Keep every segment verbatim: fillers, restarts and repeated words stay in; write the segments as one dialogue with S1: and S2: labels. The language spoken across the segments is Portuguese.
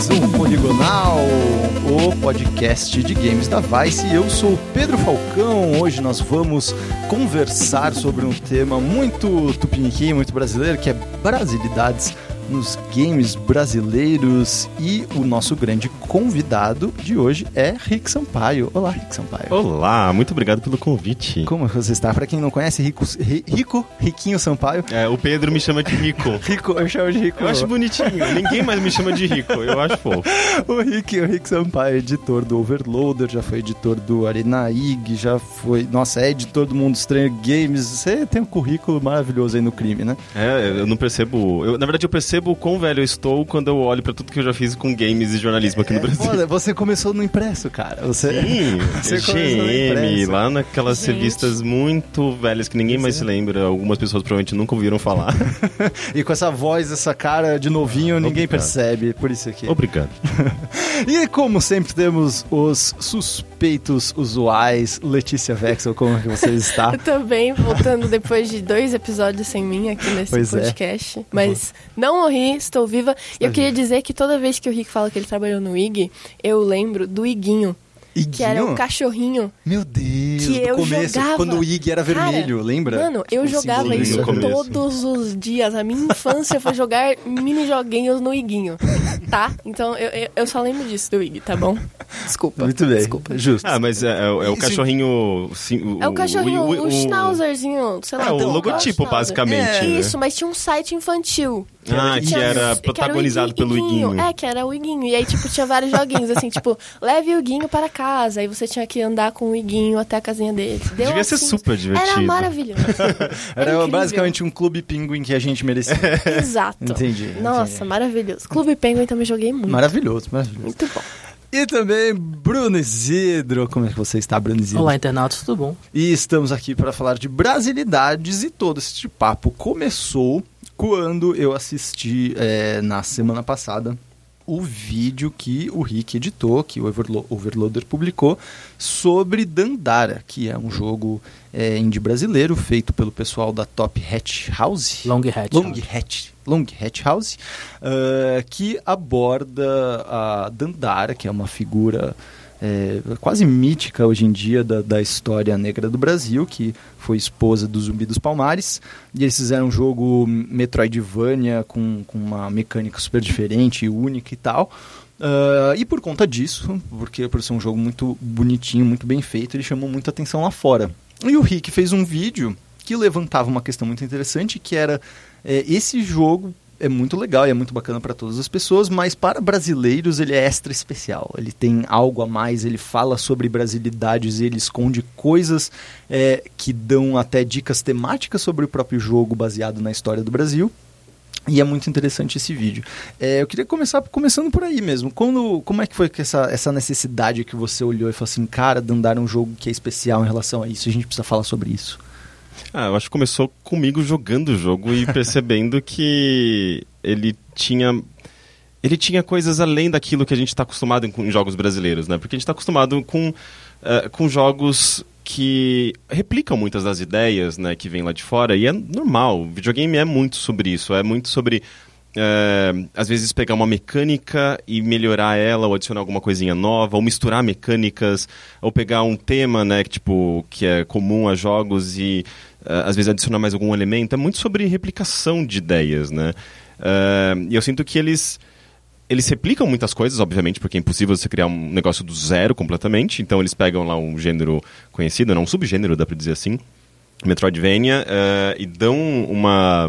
S1: mais um Poligonal, o podcast de games da Vice. Eu sou o Pedro Falcão. Hoje nós vamos conversar sobre um tema muito tupiniquim, muito brasileiro, que é brasilidades nos games brasileiros. E o nosso grande convidado de hoje é Rick Sampaio. Olá, Rick Sampaio.
S2: Olá, muito obrigado pelo convite.
S1: Como você está? Para quem não conhece, Rico, Rico, Riquinho Sampaio.
S2: É, o Pedro me chama de Rico.
S1: Rico, eu chamo de Rico.
S2: Eu acho bonitinho, ninguém mais me chama de Rico, eu acho fofo.
S1: O Rick, o Rick Sampaio é editor do Overloader, já foi editor do Arena I G, já foi, nossa, é editor do Mundo Estranho Games. Você tem um currículo maravilhoso aí no crime, né?
S2: É, eu não percebo, eu, na verdade eu percebo o quão velho eu estou quando eu olho pra tudo que eu já fiz com games e jornalismo aqui
S1: é,
S2: no Brasil.
S1: Olha, você começou no impresso, cara. Você,
S2: Sim,
S1: você
S2: G M, lá naquelas
S3: Gente.
S2: revistas muito velhas que ninguém mais se lembra, algumas pessoas provavelmente nunca ouviram falar.
S1: E com essa voz, essa cara de novinho, ninguém
S2: Obrigado.
S1: percebe, por isso aqui.
S2: Obrigado.
S1: E como sempre temos os suspeitos usuais. Letícia Vexel, como que você está?
S3: Eu também, voltando depois de dois episódios sem mim aqui nesse
S1: Pois é.
S3: podcast. Mas não morri, estou viva. E eu queria dizer que toda vez que o Rick fala que ele trabalhou no I G, eu lembro do Iguinho.
S1: Iguinho?
S3: Que era um cachorrinho.
S1: Meu Deus,
S3: Que
S1: do
S3: eu
S1: começo,
S3: jogava.
S1: quando o I G era vermelho,
S3: Cara,
S1: lembra?
S3: Mano, eu
S1: O
S3: jogava
S1: símbolozinho
S3: isso
S2: no começo.
S3: todos os dias. A minha infância foi jogar mini joguinhos no Iguinho, tá? Então eu, eu, eu só lembro disso do I G, tá bom? Desculpa.
S1: Muito bem,
S3: Desculpa.
S1: justo.
S2: Ah, mas é, é, o- é o
S1: Isso-
S2: cachorrinho... Sim, o,
S3: É o cachorrinho, o,
S2: o, o,
S3: schnauzerzinho, sei lá.
S2: É, o
S3: tem um
S2: logotipo,
S3: schnauzer.
S2: basicamente.
S1: É.
S2: né?
S3: Isso, mas tinha um site infantil.
S2: Ah, que
S3: Tinha-
S2: era
S3: que
S2: protagonizado
S3: o Igui-
S2: pelo Iguinho.
S3: É, que era o Iguinho. E aí, tipo, tinha vários joguinhos, assim, tipo, leve o Iguinho para casa. Aí você tinha que andar com o Iguinho até a casinha dele. Deu
S2: Devia ser
S3: assim,
S2: super divertido.
S3: Era maravilhoso.
S1: Era
S3: incrível.
S1: basicamente um clube pinguim que a gente merecia.
S3: Exato.
S1: Entendi,
S3: Nossa,
S1: entendi.
S3: maravilhoso. Clube Penguin também joguei muito.
S1: Maravilhoso, maravilhoso.
S3: Muito bom.
S1: E também Bruno Isidro. Como é que você está, Bruno Isidro?
S4: Olá, internautas, tudo bom?
S1: E estamos aqui para falar de brasilidades, e todo esse papo começou quando eu assisti é, na semana passada o vídeo que o Rick editou, que o Overlo- Overloader publicou, sobre Dandara, que é um jogo é, indie brasileiro feito pelo pessoal da Top Hat House.
S4: Long Hat.
S1: Long Hat, Long Hat House, uh, que aborda a Dandara, que é uma figura é, quase mítica hoje em dia da, da história negra do Brasil, que foi esposa do Zumbi dos Palmares. E eles fizeram um jogo Metroidvania com, com uma mecânica super diferente, única e tal. Uh, e por conta disso, porque por ser um jogo muito bonitinho, muito bem feito, ele chamou muita atenção lá fora. E o Rick fez um vídeo que levantava uma questão muito interessante, que era é, esse jogo é muito legal e é muito bacana para todas as pessoas, mas para brasileiros ele é extra especial. Ele tem algo a mais, ele fala sobre brasilidades, ele esconde coisas é, que dão até dicas temáticas sobre o próprio jogo baseado na história do Brasil. E é muito interessante esse vídeo. É, eu queria começar começando por aí mesmo. Quando, como é que foi que essa, essa necessidade que você olhou e falou assim, cara, Dandara é um jogo que é especial em relação a isso, a gente precisa falar sobre isso?
S2: Ah, eu acho que começou comigo jogando o jogo e percebendo que ele tinha... Ele tinha coisas além daquilo que a gente está acostumado em, em jogos brasileiros, né? Porque a gente está acostumado com, uh, com jogos que replicam muitas das ideias, né, que vêm lá de fora, e é normal. O videogame é muito sobre isso, é muito sobre... Uh, às vezes pegar uma mecânica e melhorar ela, ou adicionar alguma coisinha nova, ou misturar mecânicas, ou pegar um tema, né, que, tipo, que é comum a jogos e uh, às vezes adicionar mais algum elemento. É muito sobre replicação de ideias, né? Uh, e eu sinto que eles eles replicam muitas coisas, obviamente, porque é impossível você criar um negócio do zero completamente. Então eles pegam lá um gênero conhecido, não um subgênero, dá pra dizer assim, Metroidvania, uh, e dão uma...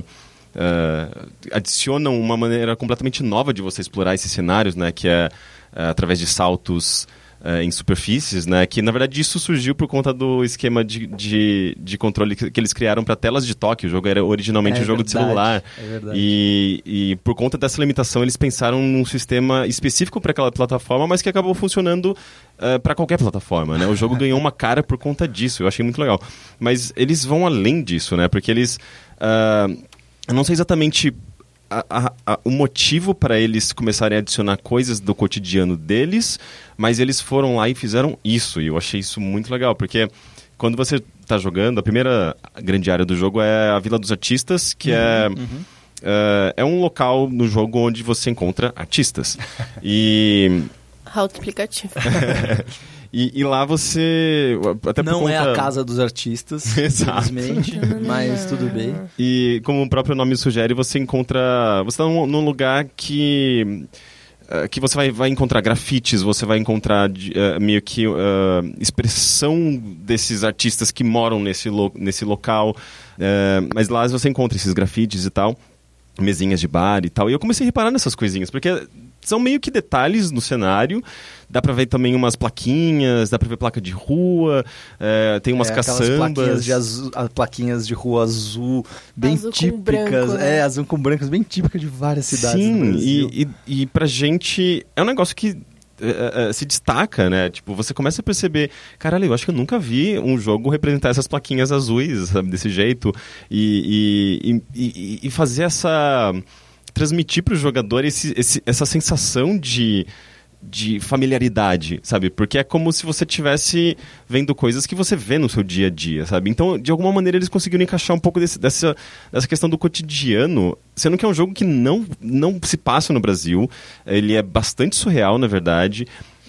S2: Uh, adicionam uma maneira completamente nova de você explorar esses cenários, né, que é uh, através de saltos uh, em superfícies, né, que na verdade isso surgiu por conta do esquema de, de, de controle que, que eles criaram para telas de toque. O jogo era originalmente
S1: É
S2: um jogo
S1: verdade,
S2: de celular,
S1: é verdade.
S2: e, e por conta dessa limitação eles pensaram num sistema específico para aquela plataforma, mas que acabou funcionando uh, para qualquer plataforma, né? O jogo ganhou uma cara por conta disso, eu achei muito legal. Mas eles vão além disso, né, porque eles... Uh, Eu não sei exatamente a, a, a, o motivo para eles começarem a adicionar coisas do cotidiano deles, mas eles foram lá e fizeram isso, e eu achei isso muito legal, porque quando você está jogando, a primeira grande área do jogo é a Vila dos Artistas, que
S1: uhum,
S2: é...
S1: Uhum.
S2: uh, é um local no jogo onde você encontra artistas. E...
S3: Autoexplicativo.
S2: E, e lá você... Até por
S1: não
S2: conta...
S1: é a casa dos artistas, infelizmente, mas tudo bem.
S2: E como o próprio nome sugere, você encontra... Você está num, num lugar que... Uh, que você vai, vai encontrar grafites, você vai encontrar uh, meio que uh, expressão desses artistas que moram nesse, lo, nesse local. Uh, mas lá você encontra esses grafites e tal, mesinhas de bar e tal. E eu comecei a reparar nessas coisinhas, porque... São meio que detalhes no cenário. Dá pra ver também umas plaquinhas, dá pra ver placa de rua, é, tem umas é, caçambas.
S1: Plaquinhas de, azul, plaquinhas de rua azul, bem
S3: azul
S1: típicas.
S3: Com branco, né?
S1: É, azul com brancos, bem típicas de várias cidades.
S2: Sim,
S1: do Brasil.
S2: E, e, e pra gente é um negócio que é, é, se destaca, né? Tipo, você começa a perceber, caralho, eu acho que eu nunca vi um jogo representar essas plaquinhas azuis, sabe, desse jeito. E, e, e, e fazer essa... transmitir para o jogador esse, esse, essa sensação de, de familiaridade, sabe? Porque é como se você estivesse vendo coisas que você vê no seu dia a dia, sabe? Então, de alguma maneira, eles conseguiram encaixar um pouco desse, dessa, dessa questão do cotidiano, sendo que é um jogo que não, não se passa no Brasil. Ele é bastante surreal, na verdade.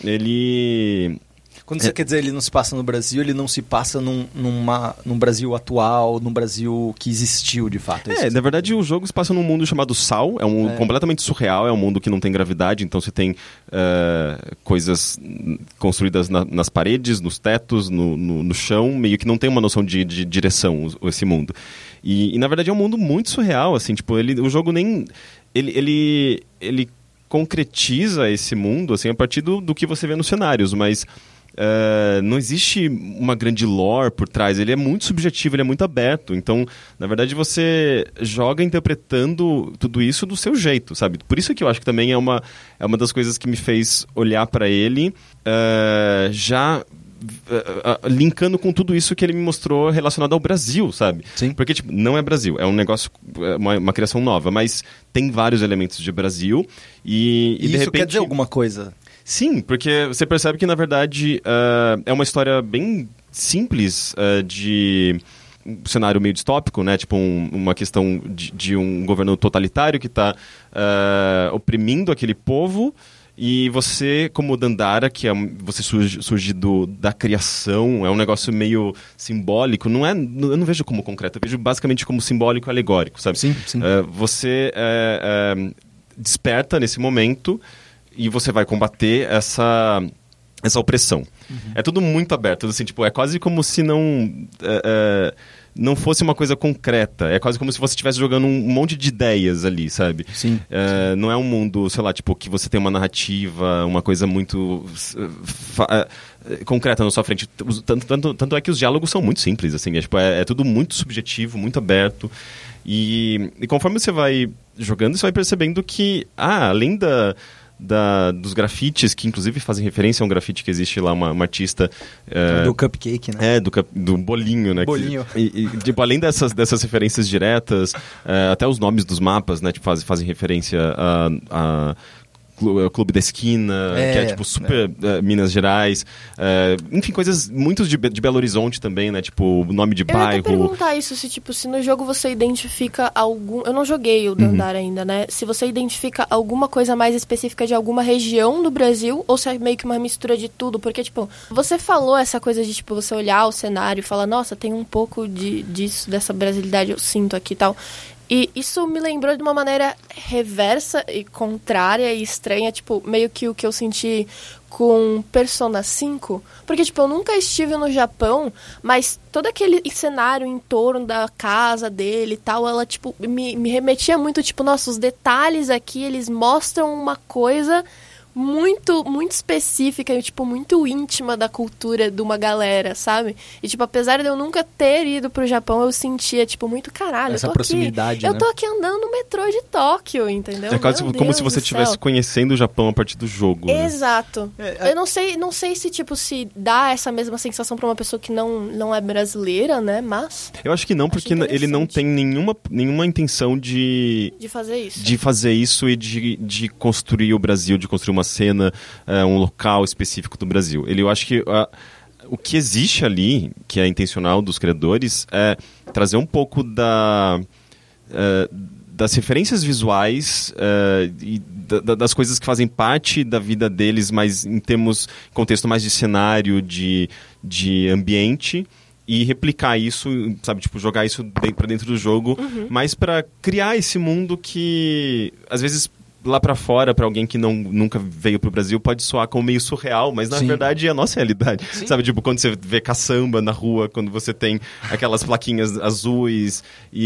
S2: Ele...
S1: Quando você é. quer dizer ele não se passa no Brasil, ele não se passa num, numa, num Brasil atual, num Brasil que existiu de fato.
S2: É, na verdade o jogo se passa num mundo chamado Sal, é um mundo é. completamente surreal, é um mundo que não tem gravidade, então você tem uh, coisas construídas na, nas paredes, nos tetos, no, no, no chão, meio que não tem uma noção de, de direção esse mundo. E, e na verdade é um mundo muito surreal, assim, tipo, ele, o jogo nem... Ele... ele, ele concretiza esse mundo, assim, a partir do, do que você vê nos cenários, mas... Uh, não existe uma grande lore por trás, ele é muito subjetivo, ele é muito aberto, então na verdade você joga interpretando tudo isso do seu jeito, sabe? Por isso que eu acho que também é uma, é uma das coisas que me fez olhar para ele uh, já uh, uh, linkando com tudo isso que ele me mostrou relacionado ao Brasil, sabe?
S1: Sim.
S2: Porque tipo, não é Brasil, é um negócio, uma, uma criação nova, mas tem vários elementos de Brasil e, e,
S1: e
S2: de
S1: isso
S2: repente...
S1: quer dizer alguma coisa?
S2: Sim, porque você percebe que, na verdade, uh, é uma história bem simples uh, de um cenário meio distópico, né? Tipo, um, uma questão de, de um governo totalitário que está uh, oprimindo aquele povo e você, como Dandara, que é, você surge, surge do, da criação, é um negócio meio simbólico, não é, eu não vejo como concreto, eu vejo basicamente como simbólico e alegórico, sabe?
S1: Sim, sim.
S2: Uh, você uh, uh, desperta nesse momento... E você vai combater essa, essa opressão. Uhum. É tudo muito aberto, assim, tipo, é quase como se não, é, é, não fosse uma coisa concreta. É quase como se você estivesse jogando um monte de ideias ali, sabe?
S1: Sim,
S2: é,
S1: sim.
S2: Não é um mundo, sei lá, tipo, que você tem uma narrativa, uma coisa muito fa- concreta na sua frente. Tanto, tanto, tanto é que os diálogos são muito simples, assim, é, tipo, é, é tudo muito subjetivo, muito aberto. E, e conforme você vai jogando, você vai percebendo que, ah, além da... Da, dos grafites, que inclusive fazem referência a um grafite que existe lá, uma, uma artista...
S1: É, do cupcake, né?
S2: É, do, do bolinho, né?
S1: Bolinho.
S2: Que, e, e, tipo, além dessas, dessas referências diretas, é, até os nomes dos mapas, né? Tipo, faz, fazem referência a... a Clube da Esquina, é, que é tipo super é. uh, Minas Gerais, uh, enfim, coisas muito de, de Belo Horizonte também, né, tipo nome de
S3: eu
S2: bairro.
S3: Eu ia perguntar isso, se tipo, se no jogo você identifica algum, eu não joguei o Dandara uhum. ainda, né, se você identifica alguma coisa mais específica de alguma região do Brasil, ou se é meio que uma mistura de tudo, porque tipo, você falou essa coisa de tipo, você olhar o cenário e falar, nossa, tem um pouco de, disso, dessa brasilidade eu sinto aqui e tal. E isso me lembrou de uma maneira reversa e contrária e estranha, tipo, meio que o que eu senti com Persona cinco. Porque, tipo, eu nunca estive no Japão, mas todo aquele cenário em torno da casa dele e tal, ela, tipo, me, me remetia muito, tipo, nossa, os detalhes aqui, eles mostram uma coisa... muito, muito específica e, tipo, muito íntima da cultura de uma galera, sabe? E, tipo, apesar de eu nunca ter ido pro Japão, eu sentia, tipo, muito caralho.
S1: Essa
S3: eu tô
S1: proximidade,
S3: aqui,
S1: né?
S3: Eu tô aqui andando no metrô de Tóquio, entendeu?
S2: É quase
S3: Meu
S2: como
S3: Deus
S2: se você
S3: do
S2: estivesse
S3: céu.
S2: conhecendo o Japão a partir do jogo. Né?
S3: Exato.
S1: É, é...
S3: Eu não sei, não sei se, tipo, se dá essa mesma sensação pra uma pessoa que não, não é brasileira, né? Mas...
S2: Eu acho que não, porque ele não tem nenhuma, nenhuma intenção de...
S3: De fazer isso.
S2: De fazer isso e de, de construir o Brasil, de construir uma cena... Uh, um local específico do Brasil. Ele, eu acho que uh, o que existe ali, que é intencional dos criadores, é trazer um pouco da, uh, das referências visuais uh, e da, das coisas que fazem parte da vida deles, mas em termos, contexto mais de cenário, de, de ambiente, e replicar isso, sabe, tipo, jogar isso para dentro do jogo, uhum. mas para criar esse mundo que, às vezes, lá pra fora, pra alguém que não, nunca veio pro Brasil, pode soar como meio surreal, mas na Sim. verdade é a nossa realidade. Sim. Sabe, tipo, quando você vê caçamba na rua, quando você tem aquelas plaquinhas azuis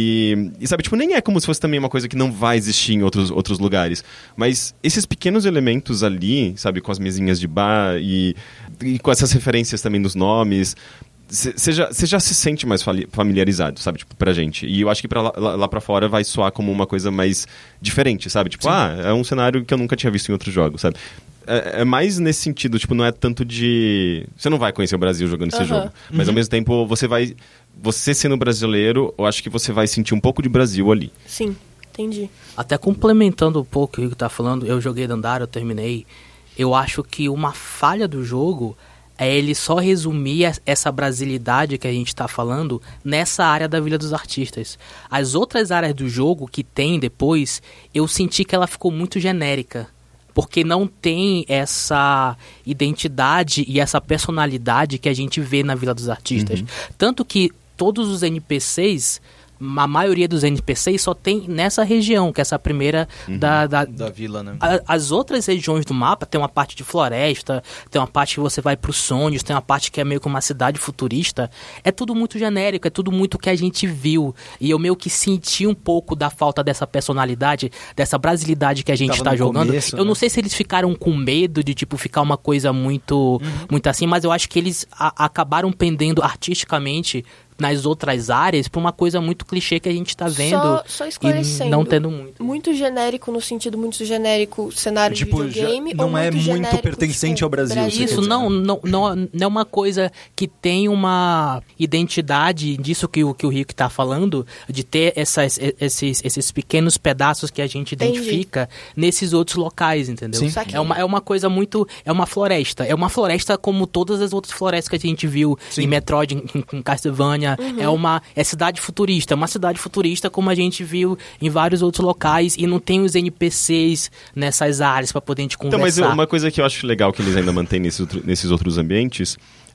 S2: e, e sabe, tipo, nem é como se fosse também uma coisa que não vai existir em outros, outros lugares. Mas esses pequenos elementos ali, sabe, com as mesinhas de bar e, e com essas referências também dos nomes... Você já, já se sente mais familiarizado, sabe, tipo, pra gente. E eu acho que pra lá, lá pra fora vai soar como uma coisa mais diferente, sabe? Tipo, Sim. ah, é um cenário que eu nunca tinha visto em outros jogos, sabe? É, é mais nesse sentido, tipo, não é tanto de... Você não vai conhecer o Brasil jogando esse uhum. jogo. Mas uhum. ao mesmo tempo, você vai... Você sendo brasileiro, eu acho que você vai sentir um pouco de Brasil ali.
S3: Sim, entendi.
S4: Até complementando um pouco o que o Rico tá falando, eu joguei Dandara, eu terminei. Eu acho que uma falha do jogo... é ele só resumir essa brasilidade que a gente está falando nessa área da Vila dos Artistas. As outras áreas do jogo que tem depois, eu senti que ela ficou muito genérica, porque não tem essa identidade e essa personalidade que a gente vê na Vila dos Artistas. Uhum. Tanto que todos os N P Cs... a maioria dos N P Cs só tem nessa região, que é essa primeira uhum. da, da...
S1: da vila, né?
S4: A, as outras regiões do mapa, tem uma parte de floresta, tem uma parte que você vai para os sonhos, tem uma parte que é meio que uma cidade futurista. É tudo muito genérico, é tudo muito que a gente viu. E eu meio que senti um pouco da falta dessa personalidade, dessa brasilidade que a gente está jogando. Começo, eu né? não sei se eles ficaram com medo de, tipo, ficar uma coisa muito, uhum. muito assim, mas eu acho que eles a, acabaram pendendo artisticamente nas outras áreas para uma coisa muito clichê que a gente está vendo
S3: só, só esclarecendo,
S4: e não tendo muito.
S3: Muito genérico no sentido muito genérico cenário
S1: tipo,
S3: de videogame.
S1: Não
S3: ou
S1: é
S3: muito,
S1: muito pertencente
S3: tipo,
S1: ao Brasil.
S3: Brasil.
S4: Isso, não, não, não, não é uma coisa que tem uma identidade disso que o, que o Rico está falando, de ter essas, esses, esses pequenos pedaços que a gente
S3: Entendi.
S4: identifica nesses outros locais, entendeu?
S1: Sim.
S4: É uma, é uma coisa muito... É uma floresta. É uma floresta como todas as outras florestas que a gente viu Sim. em Metroid, em, em Castlevania. Uhum. É uma... É cidade futurista, é uma cidade futurista como a gente viu em vários outros locais e não tem os N P Cs nessas áreas para poder a gente conversar.
S2: Então, mas uma coisa que eu acho legal que eles ainda mantêm nesses, nesses outros ambientes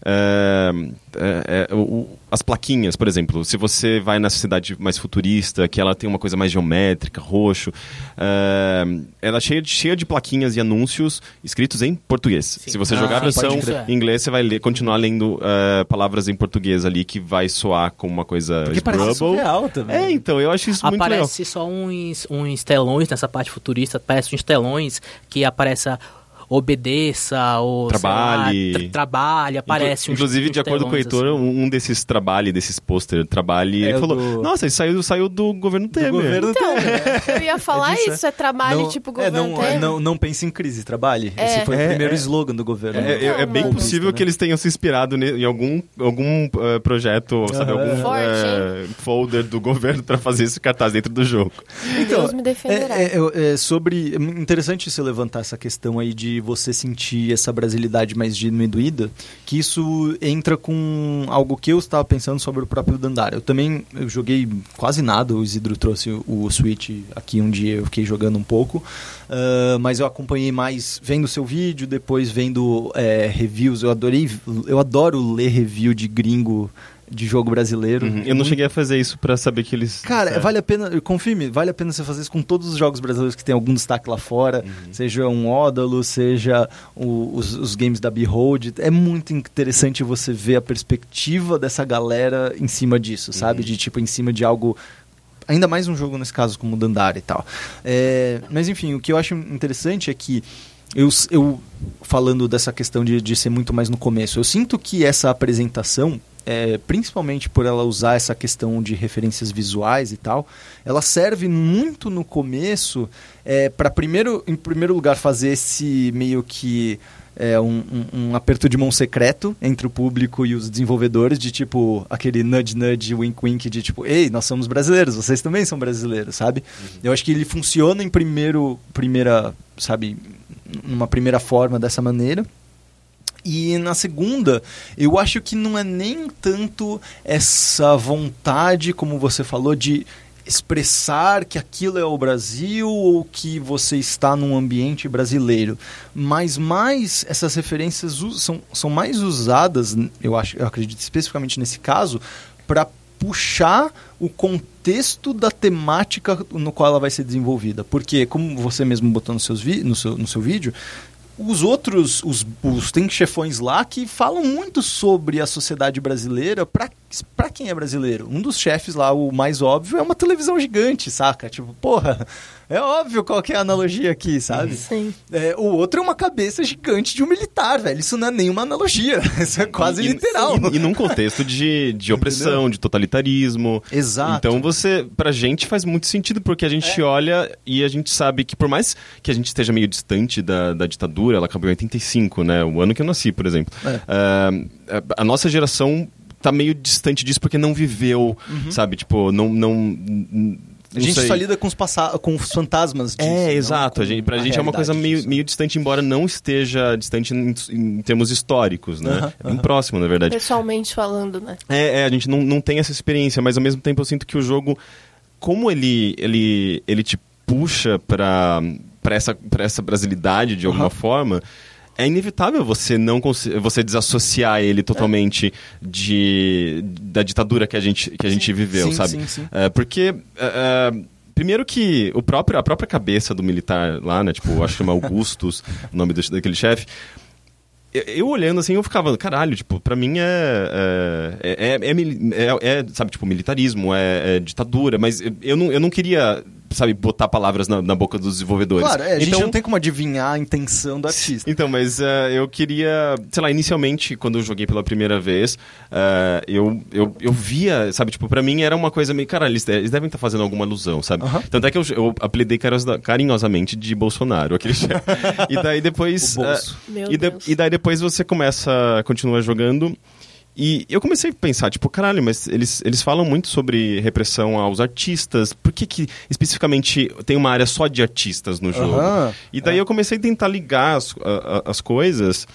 S2: é, é, é o, as plaquinhas, por exemplo. Se você vai na cidade mais futurista, que ela tem uma coisa mais geométrica, roxo, é, ela é cheia de, cheia de plaquinhas e anúncios escritos em português. Sim. Se você ah, jogar a versão em inglês, você vai ler, continuar lendo uh, palavras em português ali, que vai soar como uma coisa...
S1: Porque parece surreal também.
S2: É, então, eu acho isso
S4: aparece
S2: muito legal.
S4: Aparece só uns, uns telões nessa parte futurista, parece uns telões que aparece... A... obedeça ou
S2: trabalhe,
S4: lá, tra trabalhe, aparece
S2: Inclu inclusive
S4: uns,
S2: de acordo com o Heitor, assim. um desses trabalhe, desses pôster, trabalhe, é ele falou, do... nossa, ele saiu, saiu do governo Temer. Do governo
S3: então, Temer. Eu ia falar é isso, é trabalhe
S1: não,
S3: tipo governo
S1: é, não,
S3: Temer.
S1: Não, não pense em crise, trabalhe.
S3: É.
S1: Esse foi
S2: é,
S1: o primeiro
S2: é,
S1: slogan do governo.
S2: É, é, é bem possível né? que eles tenham se inspirado em algum, algum uh, projeto, uh-huh. sabe, algum uh, folder do governo para fazer esse cartaz dentro do jogo.
S3: Então, Deus me defenderá.
S1: É, é, é sobre... É interessante você levantar essa questão aí de você sentir essa brasilidade mais diminuída, que isso entra com algo que eu estava pensando sobre o próprio Dandara. Eu também eu joguei quase nada, o Isidro trouxe o, o Switch aqui um dia, eu fiquei jogando um pouco, uh, mas eu acompanhei mais vendo seu vídeo, depois vendo é, reviews. Eu adorei, eu adoro ler review de gringo de jogo brasileiro.
S2: Uhum. Eu não cheguei a fazer isso pra saber que eles...
S1: Cara,
S2: é.
S1: vale a pena, confirme, vale a pena você fazer isso com todos os jogos brasileiros que tem algum destaque lá fora, uhum. seja um Ódalo, seja o, os, os games da Behold. É muito interessante você ver a perspectiva dessa galera em cima disso, sabe? Uhum. De tipo, em cima de algo... Ainda mais um jogo, nesse caso, como o Dandara e tal. É, mas, enfim, o que eu acho interessante é que Eu, eu falando dessa questão de, de ser muito mais no começo, eu sinto que essa apresentação, é, principalmente por ela usar essa questão de referências visuais e tal, ela serve muito no começo é, para, primeiro, em primeiro lugar, fazer esse meio que... É um, um, um aperto de mão secreto entre o público e os desenvolvedores, de tipo, aquele nudge, nudge, wink, wink, de tipo, ei, nós somos brasileiros, vocês também são brasileiros, sabe? Uhum. Eu acho que ele funciona em primeiro, primeira, sabe, numa primeira forma dessa maneira. E na segunda, eu acho que não é nem tanto essa vontade, como você falou, de expressar que aquilo é o Brasil ou que você está num ambiente brasileiro. Mas mais essas referências são, são mais usadas, eu, acho, eu acredito especificamente nesse caso, para puxar o contexto da temática no qual ela vai ser desenvolvida. Porque, como você mesmo botou no, seus vi- no, seu, no seu vídeo, os outros, os, os tem chefões lá que falam muito sobre a sociedade brasileira para pra quem é brasileiro. Um dos chefes lá, o mais óbvio, é uma televisão gigante, saca? Tipo, porra, é óbvio qual que é a analogia aqui, sabe?
S3: Sim.
S1: É, o outro é uma cabeça gigante de um militar, velho. Isso não é nenhuma analogia. Isso é quase
S2: e,
S1: literal.
S2: E, e num contexto de, de opressão,
S1: Entendeu?
S2: de totalitarismo.
S1: Exato.
S2: Então você, pra gente faz muito sentido, porque a gente
S1: É.
S2: olha e a gente sabe que por mais que a gente esteja meio distante da, da ditadura, ela acabou em oitenta e cinco, né? O ano que eu nasci, por exemplo.
S1: É.
S2: Ah, a nossa geração tá meio distante disso porque não viveu, sabe? Tipo, não... não, não
S1: A gente
S2: sei.
S1: só lida com os, passa- com os fantasmas disso.
S2: É,
S1: não
S2: exato.
S1: com
S2: A gente, pra
S1: a
S2: gente é uma coisa
S1: realidade
S2: meio,
S1: disso.
S2: meio distante, embora não esteja distante em, em termos históricos, né?
S1: Aham,
S2: é bem
S1: aham.
S2: próximo, na verdade.
S3: Pessoalmente falando, né?
S2: É, é, a gente não, não tem essa experiência, mas ao mesmo tempo eu sinto que o jogo, como ele, ele, ele te puxa pra, pra, essa, pra essa brasilidade de alguma
S1: Aham.
S2: forma, é inevitável você não cons- você desassociar ele totalmente de, da ditadura que a gente, que a gente viveu,
S1: Sim,
S2: sabe?
S1: sim, sim.
S2: É, porque... é, é, primeiro que o próprio, a própria cabeça do militar lá, né? Tipo, acho que chama Augustus, o nome do- daquele chefe. Eu, eu olhando assim, eu ficava, caralho, tipo, pra mim é... É, é, é, mili- é- é, sabe, tipo, militarismo, é, é ditadura, mas eu não, eu não queria, sabe, botar palavras na, na boca dos desenvolvedores.
S1: Claro, é, a gente
S2: Então-
S1: não tem como adivinhar a intenção do artista.
S2: Então, mas eh, eu queria... Sei lá, inicialmente, quando eu joguei pela primeira vez, eh, eu, eu, eu via, sabe? Tipo, pra mim era uma coisa meio... Cara, eles, eles devem estar fazendo alguma alusão, sabe?
S1: Aham.
S2: Tanto é que eu, eu apelidei carinhosa- carinhosamente de Bolsonaro, aquele chefe. E daí depois...
S1: O bolso.
S2: eh,
S3: Meu
S2: e, de-
S3: Deus.
S2: e daí depois você começa... Continua jogando... E eu comecei a pensar, tipo, caralho, mas eles, eles falam muito sobre repressão aos artistas. Por que que especificamente tem uma área só de artistas no jogo?
S1: Aham.
S2: E daí eu comecei a tentar ligar as, a- a- as coisas.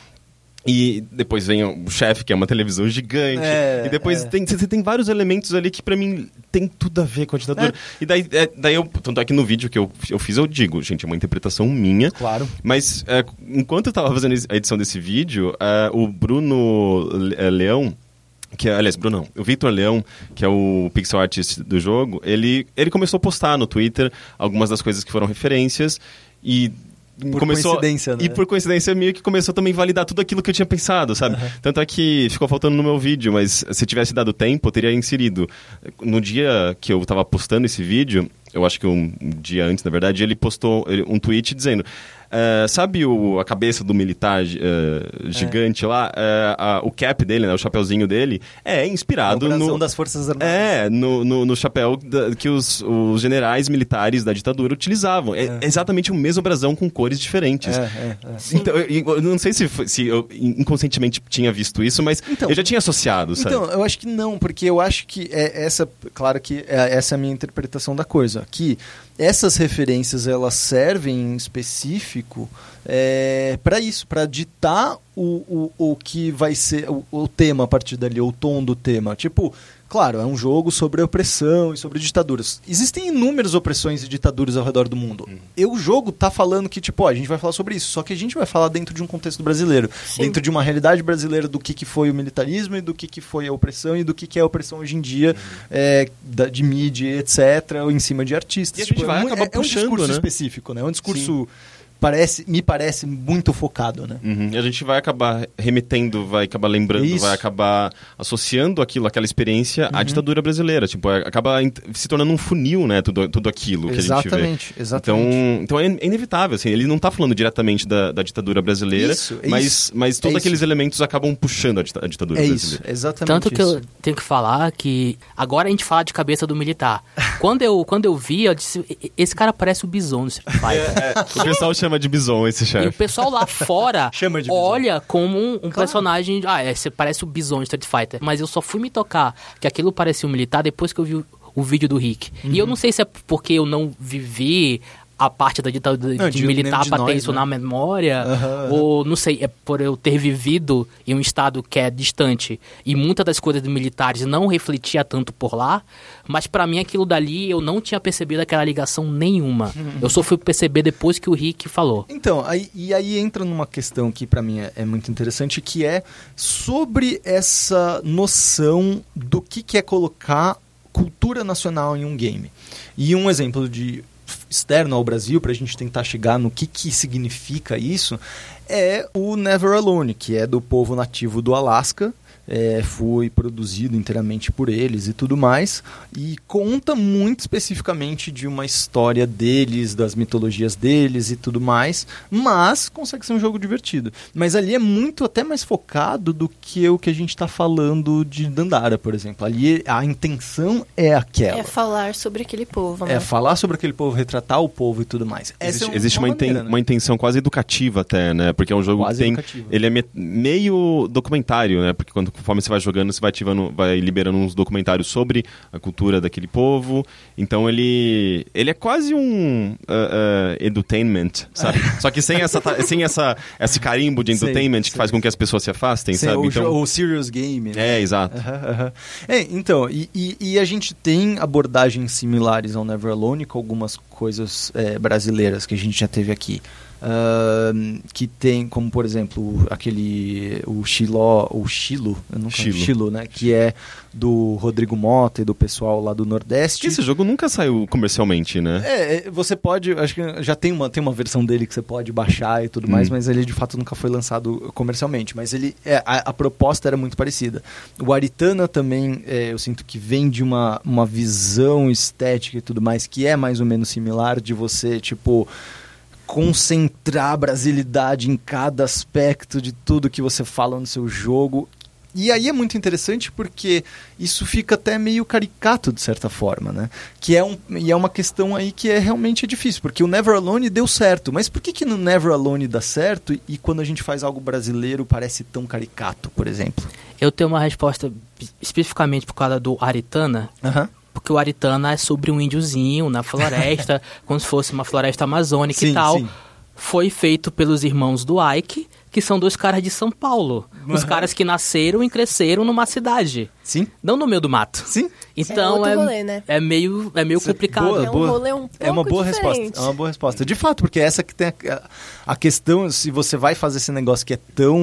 S2: E depois vem o chefe, que é uma televisão gigante.
S1: É,
S2: e depois
S1: é.
S2: tem, você tem vários elementos ali que pra mim tem tudo a ver com a ditadura. E daí, é, daí eu, tanto é que no vídeo que eu, eu fiz, eu digo, gente, é uma interpretação minha.
S1: Claro.
S2: Mas é, enquanto eu tava fazendo a edição desse vídeo, é, o Bruno Le- é, Leão, que é, aliás, Bruno não, o Victor Leão, que é o pixel artist do jogo, ele, ele começou a postar no Twitter algumas das coisas que foram referências e
S1: Por
S2: começou,
S1: coincidência, né?
S2: E por coincidência meio que começou também a validar tudo aquilo que eu tinha pensado, sabe? Tanto é que ficou faltando no meu vídeo, mas se tivesse dado tempo, eu teria inserido. No dia que eu tava postando esse vídeo, eu acho que um, um dia antes, na verdade, ele postou ele- um tweet dizendo... eh, sabe o, a cabeça do militar eh, gigante lá? Eh, a- o cap dele, né, o chapeuzinho dele, é inspirado
S1: O brasão
S2: no...
S1: das Forças Armadas.
S2: É, no, no, no chapéu da- que os, os generais militares da ditadura utilizavam. É,
S1: É.
S2: exatamente o mesmo brasão com cores diferentes.
S1: É, é, é.
S2: Então, eu, eu não sei se, foi- se eu inconscientemente tinha visto isso, mas
S1: Então-
S2: eu já tinha associado, sabe?
S1: Então, eu acho que não, porque eu acho que é essa, claro que é, essa é a minha interpretação da coisa, que essas referências elas servem em específico é, para isso, para ditar o, o, o que vai ser o, o tema a partir dali, o tom do tema. Tipo, claro, é um jogo sobre opressão e sobre ditaduras. Existem inúmeras opressões e ditaduras ao redor do mundo. E o jogo tá falando que, tipo, ó, a gente vai falar sobre isso, só que a gente vai falar dentro de um contexto brasileiro,
S3: Sim.
S1: dentro de uma realidade brasileira do que, que foi o militarismo e do que, que foi a opressão e do que, que é a opressão hoje em dia, é, da- de mídia, etcétera, ou em cima de artistas.
S2: E a gente
S1: Tipo,
S2: vai
S1: é, mu-
S2: acabar
S1: é, é um
S2: puxando,
S1: discurso
S2: né?
S1: específico, né? É um discurso, parece, me parece, muito focado, né?
S2: Uhum. E a gente vai acabar remetendo, vai acabar lembrando,
S1: Isso.
S2: vai acabar associando aquilo, aquela experiência à ditadura brasileira. Tipo, é- acaba ent- se tornando um funil, né? Tudo, tudo aquilo que a gente vê.
S1: Exatamente, exatamente.
S2: Então, então é é inevitável, assim, ele não tá falando diretamente da, da ditadura brasileira,
S1: Isso, é
S2: mas,
S1: isso.
S2: mas todos
S1: É
S2: aqueles
S1: isso.
S2: elementos acabam puxando a, dita- a ditadura
S1: É
S2: brasileira.
S1: isso, exatamente
S4: Tanto que
S1: isso.
S4: eu tenho que falar que agora a gente fala de cabeça do militar. Quando eu, quando eu vi, eu disse, "E- e- esse cara parece o Bison no Street Fighter.
S2: O pessoal chama de Bison esse
S4: E o
S2: chefe.
S4: pessoal lá fora
S1: Chama de Bison.
S4: olha como um, um personagem. Ah, é, você parece o Bison no Street Fighter. Mas eu só fui me tocar que aquilo parecia um militar depois que eu vi o, o vídeo do Rick. E eu não sei se é porque eu não vivi a parte da ditadura
S1: Não,
S4: de militar
S1: de
S4: para ter
S1: nós,
S4: isso
S1: né?
S4: na memória,
S1: Uhum,
S4: ou não sei, é por eu ter vivido em um estado que é distante e muitas das coisas dos militares não refletia tanto por lá, mas para mim aquilo dali eu não tinha percebido aquela ligação nenhuma. Uhum. Eu só fui perceber depois que o Rick falou.
S1: Então, aí, e aí entra numa questão que para mim é, é muito interessante, que é sobre essa noção do que, que é colocar cultura nacional em um game. E um exemplo de externo ao Brasil, para a gente tentar chegar no que, que significa isso, é o Never Alone, que é do povo nativo do Alasca. É, foi produzido inteiramente por eles e tudo mais, e conta muito especificamente de uma história deles, das mitologias deles e tudo mais, mas consegue ser um jogo divertido. Mas ali é muito até mais focado do que o que a gente está falando de Dandara, por exemplo. Ali a intenção é aquela.
S3: É falar sobre aquele povo, né?
S1: É falar sobre aquele povo, retratar o povo e tudo mais.
S2: Existe,
S1: Essa é
S2: existe uma,
S1: maneira,
S2: inten,
S1: né?
S2: uma intenção quase educativa até, né? Porque é um jogo
S1: Quase
S2: que tem...
S1: educativa.
S2: Ele é me, meio documentário, né? Porque quando conforme você vai jogando, você vai ativando, vai liberando uns documentários sobre a cultura daquele povo. Então ele ele é quase um uh, uh, edutainment, sabe? Só que sem essa sem essa esse carimbo de entertainment que faz com que as pessoas se afastem,
S1: Sim,
S2: sabe?
S1: o,
S2: Então
S1: o serious game, né?
S2: É, exato.
S1: Uhum, uhum. É, então, e, e, e a gente tem abordagens similares ao Never Alone com algumas coisas é, brasileiras que a gente já teve aqui. Uh, que tem, como por exemplo, aquele o Xiló, o Chilo, eu nunca
S2: Chilo.
S1: Chilo, né? Que é do Rodrigo Mota e do pessoal lá do Nordeste.
S2: Esse jogo nunca saiu comercialmente, né?
S1: É, você pode, acho que já tem uma, tem uma versão dele que você pode baixar e tudo
S2: Hum.
S1: mais, mas ele de fato nunca foi lançado comercialmente. Mas ele, é, a, a proposta era muito parecida. O Aritana também, é, eu sinto que vem de uma, uma visão estética e tudo mais, que é mais ou menos similar, de você, tipo, concentrar a brasilidade em cada aspecto de tudo que você fala no seu jogo. E aí é muito interessante porque isso fica até meio caricato de certa forma, né? Que é um, e é uma questão aí que é realmente difícil, porque o Never Alone deu certo, mas por que que no Never Alone dá certo e, e quando a gente faz algo brasileiro parece tão caricato, por exemplo?
S4: Eu tenho uma resposta especificamente por causa do Aritana.
S1: Aham. Uhum.
S4: Porque o Aritana é sobre um índiozinho na floresta, como se fosse uma floresta amazônica
S1: Sim,
S4: e tal.
S1: sim.
S4: Foi feito pelos irmãos do Ike, que são dois caras de São Paulo.
S1: Uhum.
S4: Os caras que nasceram e cresceram numa cidade.
S1: Sim.
S4: Não no meio do mato.
S1: Sim.
S4: Então
S3: É
S4: é,
S3: outro rolê, né?
S4: é meio, é meio complicado.
S1: Boa,
S3: É um
S1: boa.
S3: rolê um
S1: É uma
S3: pouco
S1: boa
S3: diferente.
S1: resposta. É uma boa resposta. De fato, porque essa que tem a, a questão, se você vai fazer esse negócio que é tão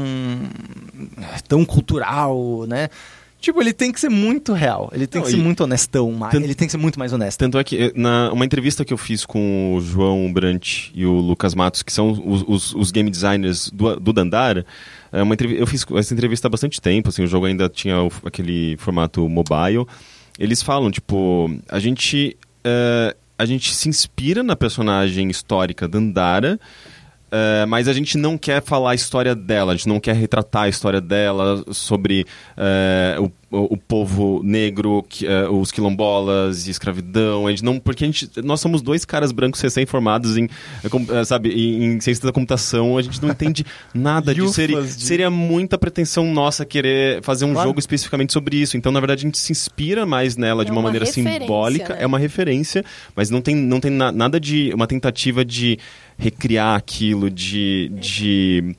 S1: tão cultural, né? Tipo, ele tem que ser muito real. Ele tem
S2: Não,
S1: que ser
S2: e-
S1: muito honestão. mais-
S2: Tanto-
S1: Ele tem que ser muito mais honesto.
S2: Tanto é que eh, na uma entrevista que eu fiz com o João Brant e o Lucas Matos, que são os, os, os game designers do, do Dandara, é uma entrev- eu fiz essa entrevista há bastante tempo, assim, o jogo ainda tinha o- aquele formato mobile. Eles falam, tipo, a gente, eh, a gente se inspira na personagem histórica Dandara, eh, mas a gente não quer falar a história dela, a gente não quer retratar a história dela sobre eh, o, o, o povo negro, que, eh, os quilombolas e escravidão. A gente não, porque a gente, nós somos dois caras brancos recém-formados em, eh, com- eh, sabe, em, em ciência da computação, a gente não entende nada disso. Seria,
S1: Lufas de-
S2: seria muita pretensão nossa querer fazer um
S1: Claro.
S2: jogo especificamente sobre isso. Então, na verdade, a gente se inspira mais nela
S3: É
S2: de uma,
S3: uma
S2: maneira
S3: referência,
S2: simbólica.
S3: né?
S2: É uma referência, mas não tem, não tem na- nada de uma tentativa de recriar aquilo, de... de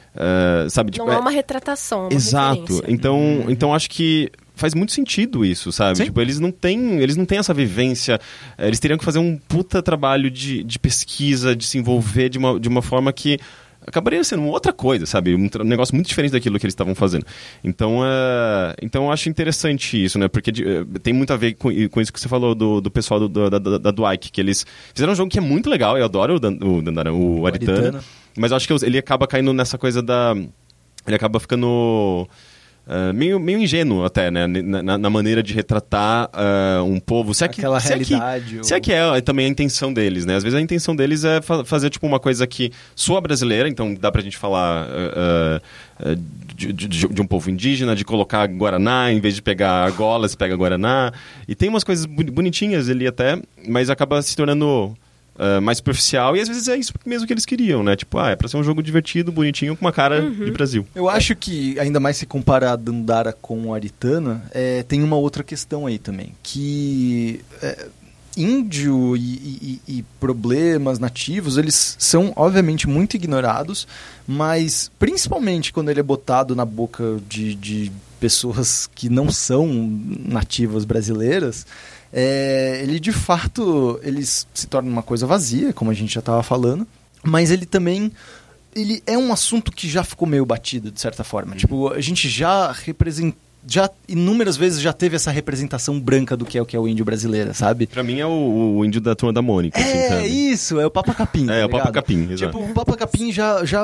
S2: eh, sabe, tipo,
S3: Não é
S2: é-
S3: uma retratação, é uma
S2: Exato.
S3: referência.
S2: Então, então acho que faz muito sentido isso, sabe?
S1: Sim.
S2: Tipo, eles não têm, eles não têm essa vivência. eh, Eles teriam que fazer um puta trabalho de, de pesquisa, de se envolver de uma, de uma forma que acabaria sendo outra coisa, sabe? Um, tra- um negócio muito diferente daquilo que eles estavam fazendo. Então, eh, então eu acho interessante isso, né? Porque de- eh, tem muito a ver com, com isso que você falou do, do pessoal do, do- da, da, da Dwight, que eles fizeram um jogo que é muito legal, eu adoro o, Dan, o, Dandara, o Aritana,
S1: Aritana.
S2: mas eu acho que ele acaba caindo nessa coisa da... Ele acaba ficando... Uh, meio, meio ingênuo até, né? Na, na- na maneira de retratar uh, um povo. Se é que,
S1: Aquela
S2: se é que-
S1: realidade,
S2: Se é
S1: ou-
S2: que é também a intenção deles, né? Às vezes a intenção deles é fa- fazer tipo uma coisa que soa brasileira, então dá pra gente falar uh, uh, uh, de, de- de um povo indígena, de colocar Guaraná, em vez de pegar argola, você pega Guaraná. E tem umas coisas bu- bonitinhas ali até, mas acaba se tornando... Uh, mais superficial, e às vezes é isso mesmo que eles queriam, né? Tipo, ah, é pra ser um jogo divertido, bonitinho, com uma cara de Brasil.
S1: Eu acho que, ainda mais se comparar a Dandara com o Aritana, é, tem uma outra questão aí também, que é, índio e, e, e problemas nativos, eles são obviamente muito ignorados, mas principalmente quando ele é botado na boca de, de pessoas que não são nativas brasileiras, é, ele de fato ele se torna uma coisa vazia, como a gente já estava falando, mas ele também ele é um assunto que já ficou meio batido, de certa forma. Uhum. Tipo, a gente já representa já inúmeras vezes já teve essa representação branca do que é o que é o índio brasileiro, sabe?
S2: Pra mim é o, o índio da Turma da Mônica.
S1: É,
S2: assim,
S1: isso, é o Papa Capim.
S2: É,
S1: tá
S2: o Papa Capim, exato.
S1: Tipo, o Papa Capim já, já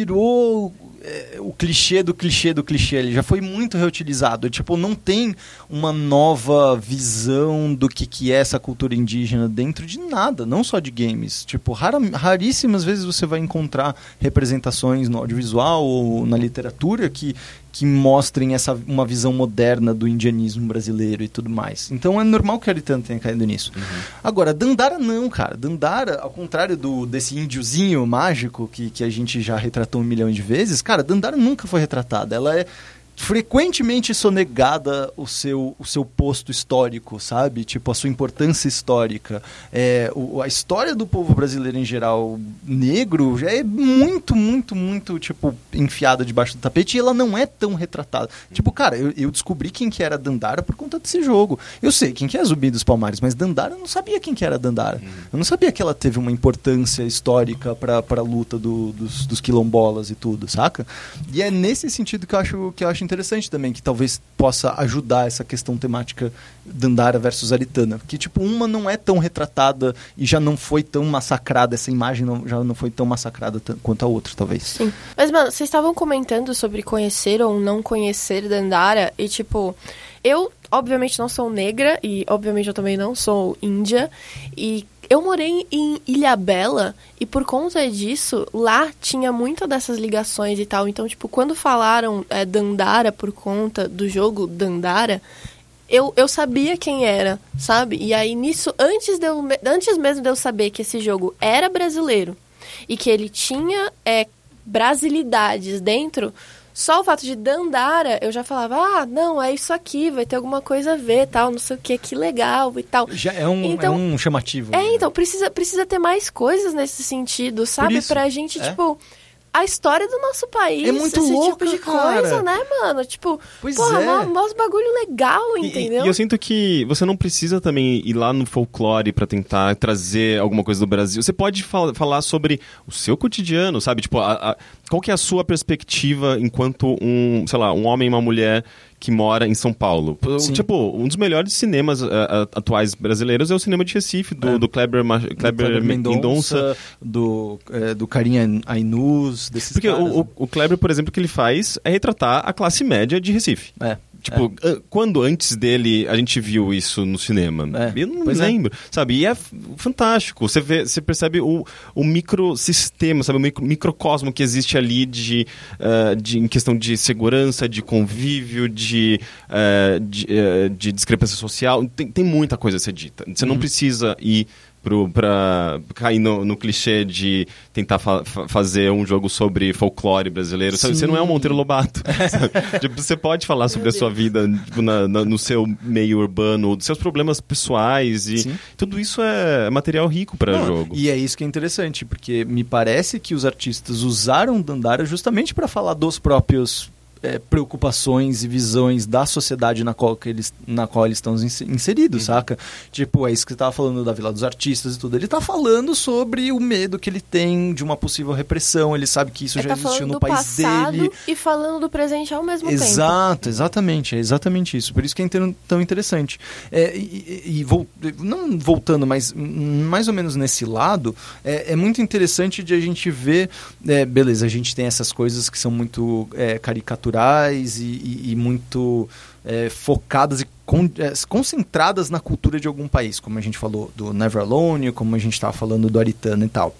S1: virou é, o clichê do clichê do clichê. Ele já foi muito reutilizado. Tipo, não tem uma nova visão do que, que é essa cultura indígena dentro de nada, não só de games. Tipo, rara, raríssimas vezes você vai encontrar representações no audiovisual ou na literatura que que mostrem essa, uma visão moderna do indianismo brasileiro e tudo mais. Então é normal que a Aritana tenha caído nisso. Uhum. Agora, Dandara não, cara. Dandara, ao contrário do, desse índiozinho mágico que, que a gente já retratou um milhão de vezes, cara, Dandara nunca foi retratada. Ela é frequentemente sonegada o seu, o seu posto histórico, sabe? Tipo, a sua importância histórica. É, o, a história do povo brasileiro em geral, negro, já é muito, muito, muito, tipo, enfiada debaixo do tapete e ela não é tão retratada. Tipo, cara, eu, eu descobri quem que era Dandara por conta desse jogo. Eu sei quem que é Zumbi dos Palmares, mas Dandara, eu não sabia quem que era Dandara. Eu não sabia que ela teve uma importância histórica pra, pra luta do, dos, dos quilombolas e tudo, saca? E é nesse sentido que eu acho, que eu acho interessante também, que talvez possa ajudar essa questão temática Dandara versus Aritana, que tipo, uma não é tão retratada e já não foi tão massacrada, essa imagem não, já não foi tão massacrada t- quanto a outra, talvez.
S3: Sim. Mas, mano, vocês estavam comentando sobre conhecer ou não conhecer Dandara e tipo, eu obviamente não sou negra e obviamente eu também não sou índia e eu morei em Ilhabela e por conta disso, lá tinha muitas dessas ligações e tal. Então, tipo, quando falaram é, Dandara por conta do jogo Dandara, eu, eu sabia quem era, sabe? E aí, nisso, antes, de eu, antes mesmo de eu saber que esse jogo era brasileiro e que ele tinha é, brasilidades dentro... Só o fato de Dandara, eu já falava, ah, não, é isso aqui, vai ter alguma coisa a ver, tal, não sei o que, que legal e tal.
S1: Já é um, então, é um chamativo.
S3: É,
S1: né?
S3: então, precisa, precisa ter mais coisas nesse sentido, sabe?
S1: Isso,
S3: pra gente,
S1: é.
S3: tipo... A história do nosso país,
S1: é muito
S3: esse
S1: louca,
S3: tipo de
S1: cara.
S3: coisa, né, mano? Tipo,
S1: pois
S3: porra,
S1: é.
S3: mó, mó bagulho legal,
S2: E,
S3: entendeu?
S2: e eu sinto que você não precisa também ir lá no folclore pra tentar trazer alguma coisa do Brasil. Você pode fal- falar sobre o seu cotidiano, sabe? Tipo, a, a, qual que é a sua perspectiva enquanto um, sei lá, um homem e uma mulher que mora em São Paulo.
S1: Sim.
S2: Tipo, um dos melhores cinemas uh, atuais brasileiros é o cinema de Recife, do, é. do Kleber, Ma- Kleber, Kleber Mendonça,
S1: do, é, do Carinha Ainus, desses
S2: Porque
S1: caras,
S2: o,
S1: né?
S2: o Kleber, por exemplo, o que ele faz é retratar a classe média de Recife.
S1: É.
S2: Tipo, é. quando antes dele a gente viu isso no cinema?
S1: É.
S2: Eu não
S1: pois
S2: lembro,
S1: é.
S2: sabe? E é f- fantástico. Você vê, você percebe o, o microsistema, sabe? O micro, microcosmo que existe ali de, uh, de, em questão de segurança, de convívio, de, uh, de, uh, de discrepância social. Tem, tem muita coisa a ser dita. Você não
S1: Uhum.
S2: precisa ir Pro, pra cair no, no clichê de tentar fa- fa- fazer um jogo sobre folclore brasileiro. Sabe? Você não é um Monteiro Lobato. Tipo, você pode falar sobre a sua vida tipo, na, na, no seu meio urbano, dos seus problemas pessoais. E
S1: Sim.
S2: tudo isso é material rico para
S1: Não,
S2: jogo.
S1: E é isso que é interessante, porque me parece que os artistas usaram Dandara justamente para falar dos próprios é, preocupações e visões da sociedade na qual, que eles, na qual eles estão inseridos, uhum. saca? Tipo, é isso que você estava falando da Vila dos Artistas e tudo. Ele está falando sobre o medo que ele tem de uma possível repressão. Ele sabe que isso
S3: ele
S1: já
S3: tá
S1: existiu no
S3: do
S1: país
S3: passado
S1: dele.
S3: E falando do presente ao mesmo
S1: Exato,
S3: tempo.
S1: Exato, exatamente. É exatamente isso. Por isso que é inter- tão interessante. É, e e vol- não voltando, mas mais ou menos nesse lado, é, é muito interessante de a gente ver... É, beleza, a gente tem essas coisas que são muito é, caricaturais e, e, e muito é, focadas e con- é, concentradas na cultura de algum país, como a gente falou do Never Alone, como a gente estava falando do Aritana e tal.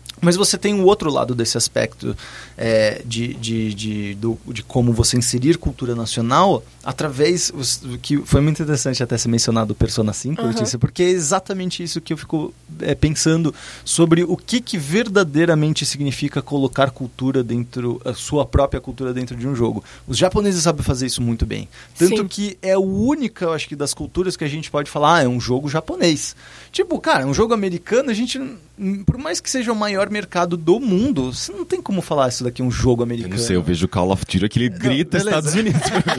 S1: Mas você tem o outro lado desse aspecto é, de, de, de, do, de como você inserir cultura nacional através, que foi muito interessante até ser mencionado o Persona cinco, uhum. Letícia, porque é exatamente isso que eu fico é, pensando sobre o que, que verdadeiramente significa colocar cultura dentro, a sua própria cultura dentro de um jogo. Os japoneses sabem fazer isso muito bem. Tanto Sim. que é a única, eu acho que, das culturas que a gente pode falar, ah, é um jogo japonês. Tipo, cara, um jogo americano, a gente, por mais que seja o maior mercado do mundo, você não tem como falar isso daqui é um jogo americano.
S2: Eu não sei, eu vejo o Call of Duty que ele grita não, Estados Unidos pra mim.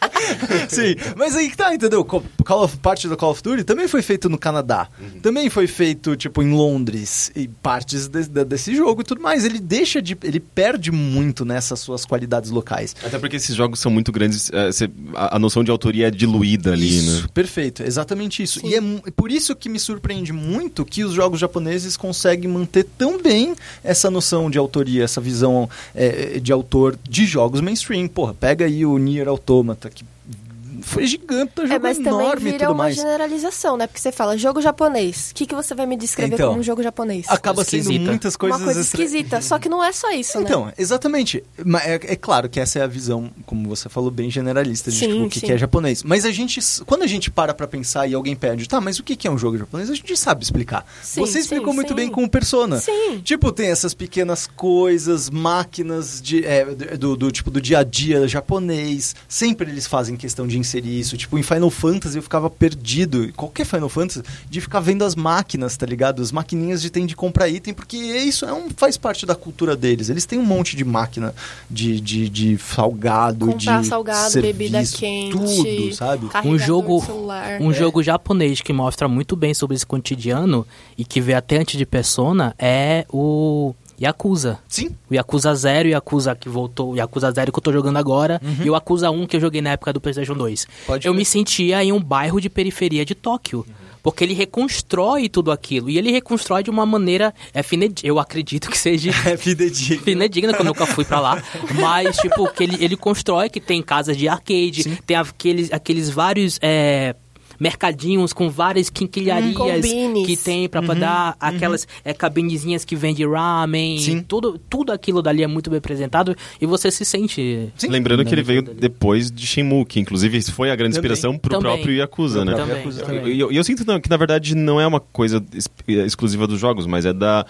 S1: Sim, mas aí que tá, entendeu? Call of, parte do Call of Duty também foi feito no Canadá. Uhum. Também foi feito, tipo, em Londres. E partes de, de, desse jogo e tudo mais. Ele deixa de... Ele perde muito nessas suas qualidades locais.
S2: Até porque esses jogos são muito grandes. A, a noção de autoria é diluída ali,
S1: isso,
S2: né?
S1: Perfeito. Exatamente isso. Sim. E é por isso que me surpreende muito que os jogos japoneses conseguem manter tão bem essa noção de autoria, essa visão é, de autor de jogos mainstream. Porra, pega aí o Nier Automata, que foi gigante, jogo
S3: é, mas
S1: enorme e tudo mais. Mas também vira
S3: uma generalização, né? Porque você fala, jogo japonês. O que, que você vai me descrever então, como um jogo japonês?
S1: Acaba esquisita. sendo muitas coisas...
S3: Uma coisa esquisita, só que não é só isso,
S1: então,
S3: né?
S1: Então, exatamente. É, é claro que essa é a visão, como você falou, bem generalista de
S3: sim,
S1: tipo, o que, que é japonês. Mas a gente, quando a gente para pra pensar e alguém pede, tá, mas o que, que é um jogo japonês? A gente sabe explicar. Sim, você explicou sim, muito sim. bem com o Persona.
S3: Sim.
S1: Tipo, tem essas pequenas coisas, máquinas de, é, do, do, tipo, do dia a dia japonês. Sempre eles fazem questão de inserir isso. Tipo, em Final Fantasy eu ficava perdido, qualquer Final Fantasy, de ficar vendo as máquinas, tá ligado? As maquininhas de tem de comprar item, porque isso é um, faz parte da cultura deles. Eles têm um monte de máquina de, de, de salgado,
S3: comprar
S1: de
S3: salgado,
S1: serviço,
S3: bebida quente,
S1: tudo, sabe?
S4: Um jogo, um
S1: é.
S4: jogo japonês que mostra muito bem sobre esse cotidiano e que veio até antes de Persona é o Yakuza.
S1: Sim.
S4: O Yakuza Zero, o Yakuza que voltou, o Yakuza Zero que eu tô jogando agora,
S1: uhum.
S4: e o Yakuza um que eu joguei na época do PlayStation dois.
S1: Pode
S4: eu
S1: ver.
S4: me sentia em um bairro de periferia de Tóquio. Uhum. Porque ele reconstrói tudo aquilo. E ele reconstrói de uma maneira... É fine... Eu acredito que seja...
S1: É fidedigna.
S4: Fidedigna, que eu nunca fui pra lá. Mas, tipo, que ele, ele constrói que tem casas de arcade, Sim. tem aqueles, aqueles vários... É... mercadinhos com várias quinquilharias
S3: hum,
S4: que tem pra uhum, dar aquelas uhum. é, cabinezinhas que vende ramen.
S1: Sim.
S4: Tudo, tudo aquilo dali é muito bem apresentado e você se sente...
S2: Sim. Lembrando que ele veio dali. depois de Shenmue, que inclusive foi a grande
S1: Também.
S2: inspiração pro
S4: Também.
S2: próprio Yakuza, né?
S4: Também.
S1: Yakuza
S2: também. E eu, eu sinto que na verdade não é uma coisa exclusiva dos jogos, mas é da...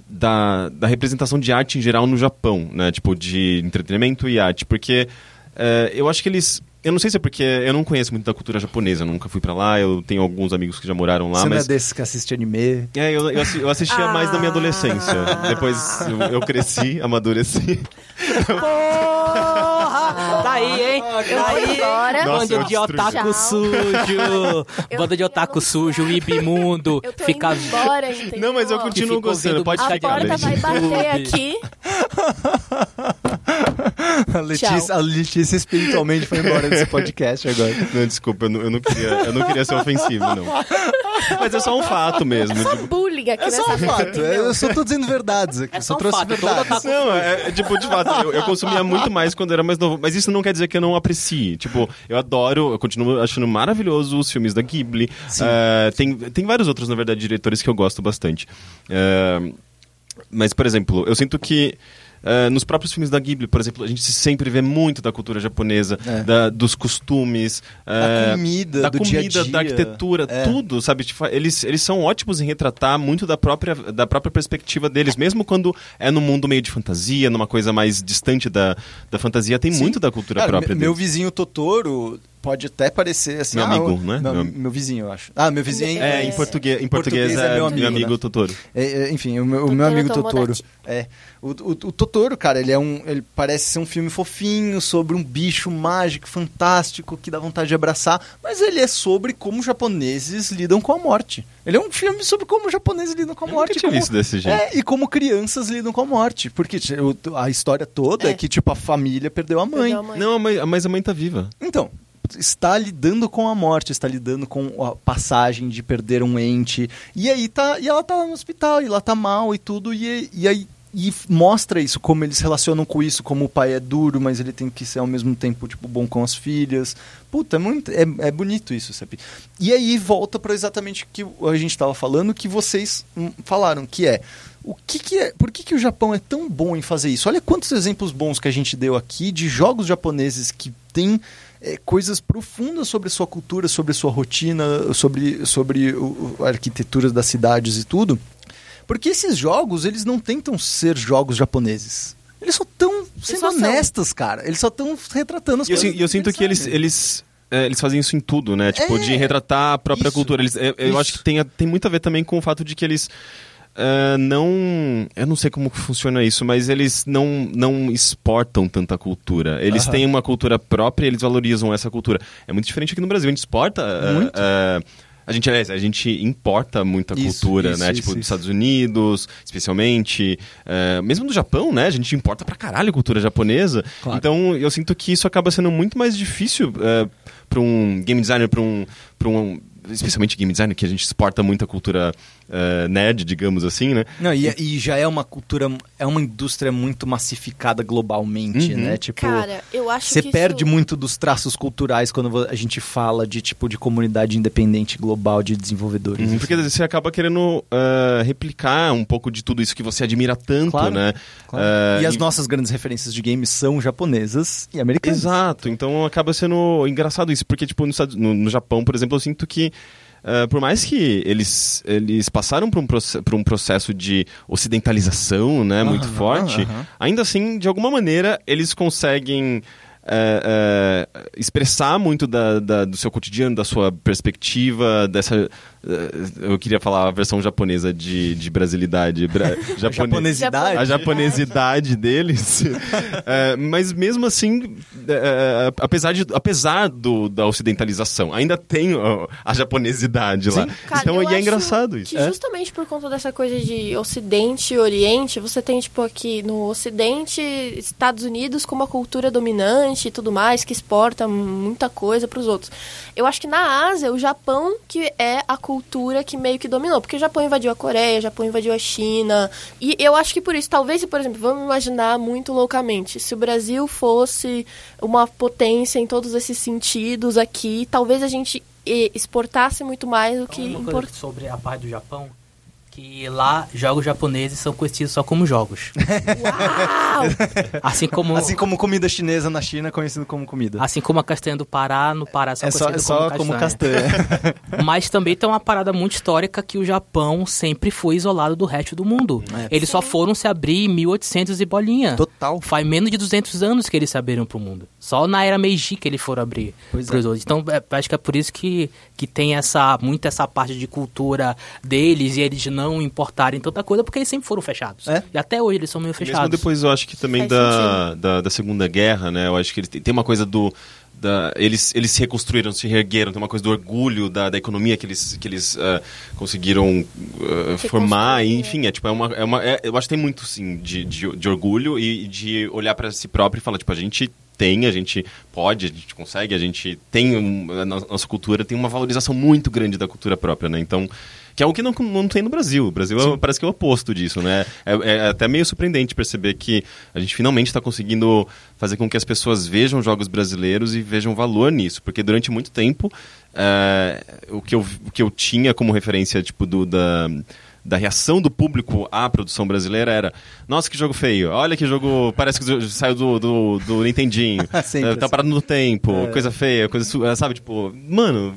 S2: Da, da representação de arte em geral no Japão, né? Tipo, de entretenimento e arte. Porque é, eu acho que eles... Eu não sei se é porque eu não conheço muito da cultura japonesa, eu nunca fui pra lá, eu tenho alguns amigos que já moraram lá,
S1: Você
S2: mas...
S1: não é desses que assiste anime?
S2: É, eu, eu, assi- eu assistia
S3: ah.
S2: mais na minha adolescência. Depois eu, eu cresci, amadureci.
S4: Porra! Tá aí, hein?
S3: Eu
S4: Tá
S3: vou
S4: aí,
S3: embora.
S2: Nossa,
S4: Bando
S2: eu
S4: de otaku
S3: Tchau.
S4: sujo! Bando de otaku sujo, ibimundo.
S3: Eu tô
S4: Fica...
S3: indo embora, entendeu?
S2: Não, mas eu
S4: Que
S2: continuo
S4: ficou
S2: gostando,
S4: vendo
S2: pode
S3: A
S2: ficar
S3: porta vai bater aqui.
S1: A Letícia,
S3: Tchau.
S1: a Letícia espiritualmente foi embora desse podcast agora.
S2: Não, desculpa, eu não, eu não queria, eu não queria ser ofensivo, não. Mas é só um fato mesmo.
S3: É só
S2: Tipo,
S3: bullying aqui
S1: É só
S3: nessa
S1: um fato,
S3: entendeu?
S1: eu só tô dizendo verdades aqui,
S4: É
S1: só
S4: só um
S1: trouxe
S4: fato,
S1: verdades.
S4: todo
S2: não, é, é tipo, de fato, eu, eu consumia muito mais quando eu era mais novo, mas isso não quer dizer que eu não aprecie. Tipo, eu adoro, eu continuo achando maravilhoso os filmes da Ghibli. Uh, tem, tem vários outros, na verdade, diretores que eu gosto bastante. Uh, mas, por exemplo, eu sinto que Uh, nos próprios filmes da Ghibli, por exemplo, a gente sempre vê muito da cultura japonesa,
S1: é.
S2: da, dos costumes,
S1: da
S2: uh,
S1: comida,
S2: da
S1: do
S2: comida,
S1: dia a dia.
S2: da arquitetura,
S1: É.
S2: tudo, sabe? Tipo, eles, eles são ótimos em retratar muito da própria, da própria perspectiva deles, mesmo quando é num mundo meio de fantasia, numa coisa mais distante da, da fantasia, tem
S1: Sim.
S2: muito da cultura
S1: Cara,
S2: própria
S1: me- Meu
S2: deles.
S1: vizinho Totoro pode até parecer assim...
S2: Meu
S1: ah,
S2: amigo,
S1: o-
S2: né?
S1: Meu,
S2: Meu-
S1: meu vizinho, eu acho. Ah, meu vizinho
S2: É,
S1: é...
S2: em português, em
S1: português
S2: português
S1: é
S2: é,
S1: meu
S2: meu
S1: amigo,
S2: amigo,
S1: né?
S2: Totoro.
S1: É, é, enfim, o meu, o
S3: Totoro
S1: meu amigo
S3: Tomodachi.
S1: Totoro. É. O, o, o Totoro, cara, ele é um. Ele parece ser um filme fofinho sobre um bicho mágico, fantástico, que dá vontade de abraçar. Mas ele é sobre como japoneses lidam com a morte. Ele é um filme sobre como japoneses lidam com a
S2: Eu
S1: morte.
S2: nunca tinha
S1: como,
S2: visto desse jeito.
S1: É, e como crianças lidam com a morte. Porque o- a história toda é.
S3: É.
S1: que, tipo, a família perdeu a mãe.
S3: Perdeu a mãe.
S2: Não, a mãe- mas a mãe tá viva.
S1: Então, está lidando com a morte, está lidando com a passagem de perder um ente. E aí tá, e ela tá no hospital, e ela tá mal e tudo, e, e aí e mostra isso, como eles relacionam com isso, como o pai é duro, mas ele tem que ser ao mesmo tempo tipo, bom com as filhas. Puta, é, muito, é, é bonito isso, sabe? E aí volta para exatamente o que a gente estava falando, que vocês falaram, que é, o que que é, por que, que o Japão é tão bom em fazer isso? Olha quantos exemplos bons que a gente deu aqui de jogos japoneses que têm é, coisas profundas sobre sua cultura, sobre sua rotina, sobre, sobre o, a arquitetura das cidades e tudo. Porque esses jogos, eles não tentam ser jogos japoneses. Eles só estão sendo
S3: só
S1: honestos, cara. Eles só estão retratando as
S2: E eu,
S1: coisas.
S2: sin- eu sinto que eles, eles, é, eles fazem isso em tudo, né? Tipo,
S1: É,
S2: de retratar a própria
S1: isso,
S2: cultura. Eles, eu, eu
S1: isso.
S2: acho que tem, a- tem muito a ver também com o fato de que eles é, não... Eu não sei como que funciona isso, mas eles não, não exportam tanta cultura. Eles
S1: Aham.
S2: têm uma cultura própria e eles valorizam essa cultura. É muito diferente aqui no Brasil. A gente exporta... é,
S1: Muito.
S2: é, A gente, aliás, a gente importa muita
S1: Isso,
S2: cultura,
S1: isso,
S2: né?
S1: isso,
S2: Tipo, dos
S1: isso.
S2: Estados Unidos, especialmente. É, mesmo do Japão, né? A gente importa pra caralho a cultura japonesa.
S1: Claro.
S2: Então, eu sinto que isso acaba sendo muito mais difícil é, pra um game designer, pra um... Pra um especialmente game designer, que a gente exporta muita cultura é, nerd, digamos assim, né?
S1: Não, e, e já é uma cultura, é uma indústria muito massificada globalmente,
S2: Uhum.
S1: né? Tipo,
S3: Cara, eu acho
S1: você
S3: que
S1: perde
S3: isso...
S1: muito dos traços culturais quando vo- a gente fala de tipo de comunidade independente global de desenvolvedores.
S2: Uhum,
S1: assim.
S2: porque você acaba querendo uh, replicar um pouco de tudo isso que você admira tanto,
S1: Claro,
S2: né?
S1: Claro.
S2: Uh,
S1: e as nossas grandes referências de games são japonesas e americanas.
S2: Exato, então acaba sendo engraçado isso, porque tipo, no, Estados- no, no Japão, por exemplo, eu sinto que uh, por mais que eles, eles passaram por um, proce- por um processo de ocidentalização, né, muito
S1: Aham,
S2: forte,
S1: aham.
S2: ainda assim, de alguma maneira, eles conseguem é, é, expressar muito da, da- do seu cotidiano, da sua perspectiva, dessa... é, eu queria falar a versão japonesa de, de brasilidade. Bra, japone-
S1: Japonesidade?
S2: a japonesidade deles. É, mas mesmo assim, é, apesar, de, apesar do, da ocidentalização, ainda tem ó, a japonesidade lá.
S3: Cara,
S2: então,
S3: eu
S2: e é
S3: acho
S2: engraçado isso.
S3: Que justamente por conta dessa coisa de Ocidente e Oriente, você tem, tipo, aqui no Ocidente, Estados Unidos com uma cultura dominante e tudo mais, que exporta muita coisa para os outros. Eu acho que na Ásia, o Japão que é a cultura que meio que dominou, porque o Japão invadiu a Coreia, o Japão invadiu a China, e eu acho que por isso, talvez, por exemplo, vamos imaginar muito loucamente, se o Brasil fosse uma potência em todos esses sentidos aqui, talvez a gente eh, exportasse muito mais do que
S4: Uma coisa
S3: importasse.
S4: sobre a parte do Japão, que lá jogos japoneses são conhecidos só como jogos.
S3: Uau!
S4: Assim como,
S1: Assim como comida chinesa na China é conhecido como comida.
S4: assim como a castanha do Pará, no Pará são
S1: é só, é
S4: conhecidos
S1: só
S4: como
S1: como
S4: castanha.
S1: castanha.
S4: Mas também tem uma parada muito histórica que o Japão sempre foi isolado do resto do mundo.
S1: É.
S4: Eles só foram se abrir em mil e oitocentos e bolinha.
S1: Total.
S4: Faz menos de duzentos anos que eles se abriram pro mundo. Só na era Meiji que eles foram abrir
S1: Pois
S4: pros
S1: é.
S4: outros. Então, é, acho que é por isso que, que tem essa, muito essa parte de cultura deles e eles não importarem tanta coisa, porque eles sempre foram fechados.
S1: É.
S4: E até hoje eles são meio
S2: Mesmo
S4: fechados.
S2: depois, eu acho que também
S3: Faz
S2: da, da, da Segunda Guerra, né? Eu acho que eles têm, tem uma coisa do... Da, eles, eles se reconstruíram, se reergueram, tem uma coisa do orgulho da, da economia que eles, que eles uh, conseguiram uh, formar, e, enfim, é, tipo, é uma, é uma, é, eu acho que tem muito, sim, de, de, de orgulho e de olhar para si próprio e falar, tipo, a gente tem, a gente pode, a gente consegue, a gente tem, um, a nossa cultura tem uma valorização muito grande da cultura própria, né, então... Que é algo que não, não tem no Brasil. O Brasil é, parece que é o oposto disso, né? É, é até meio surpreendente perceber que a gente finalmente está conseguindo fazer com que as pessoas vejam jogos brasileiros e vejam valor nisso. Porque durante muito tempo, é, o, que eu, o que eu tinha como referência, tipo, do, da... da reação do público à produção brasileira era: nossa, que jogo feio, olha que jogo, parece que saiu do, do, do Nintendinho,
S1: Sempre
S2: é, tá
S1: assim.
S2: parado no tempo,
S1: É.
S2: coisa feia, coisa, su- sabe, tipo, mano...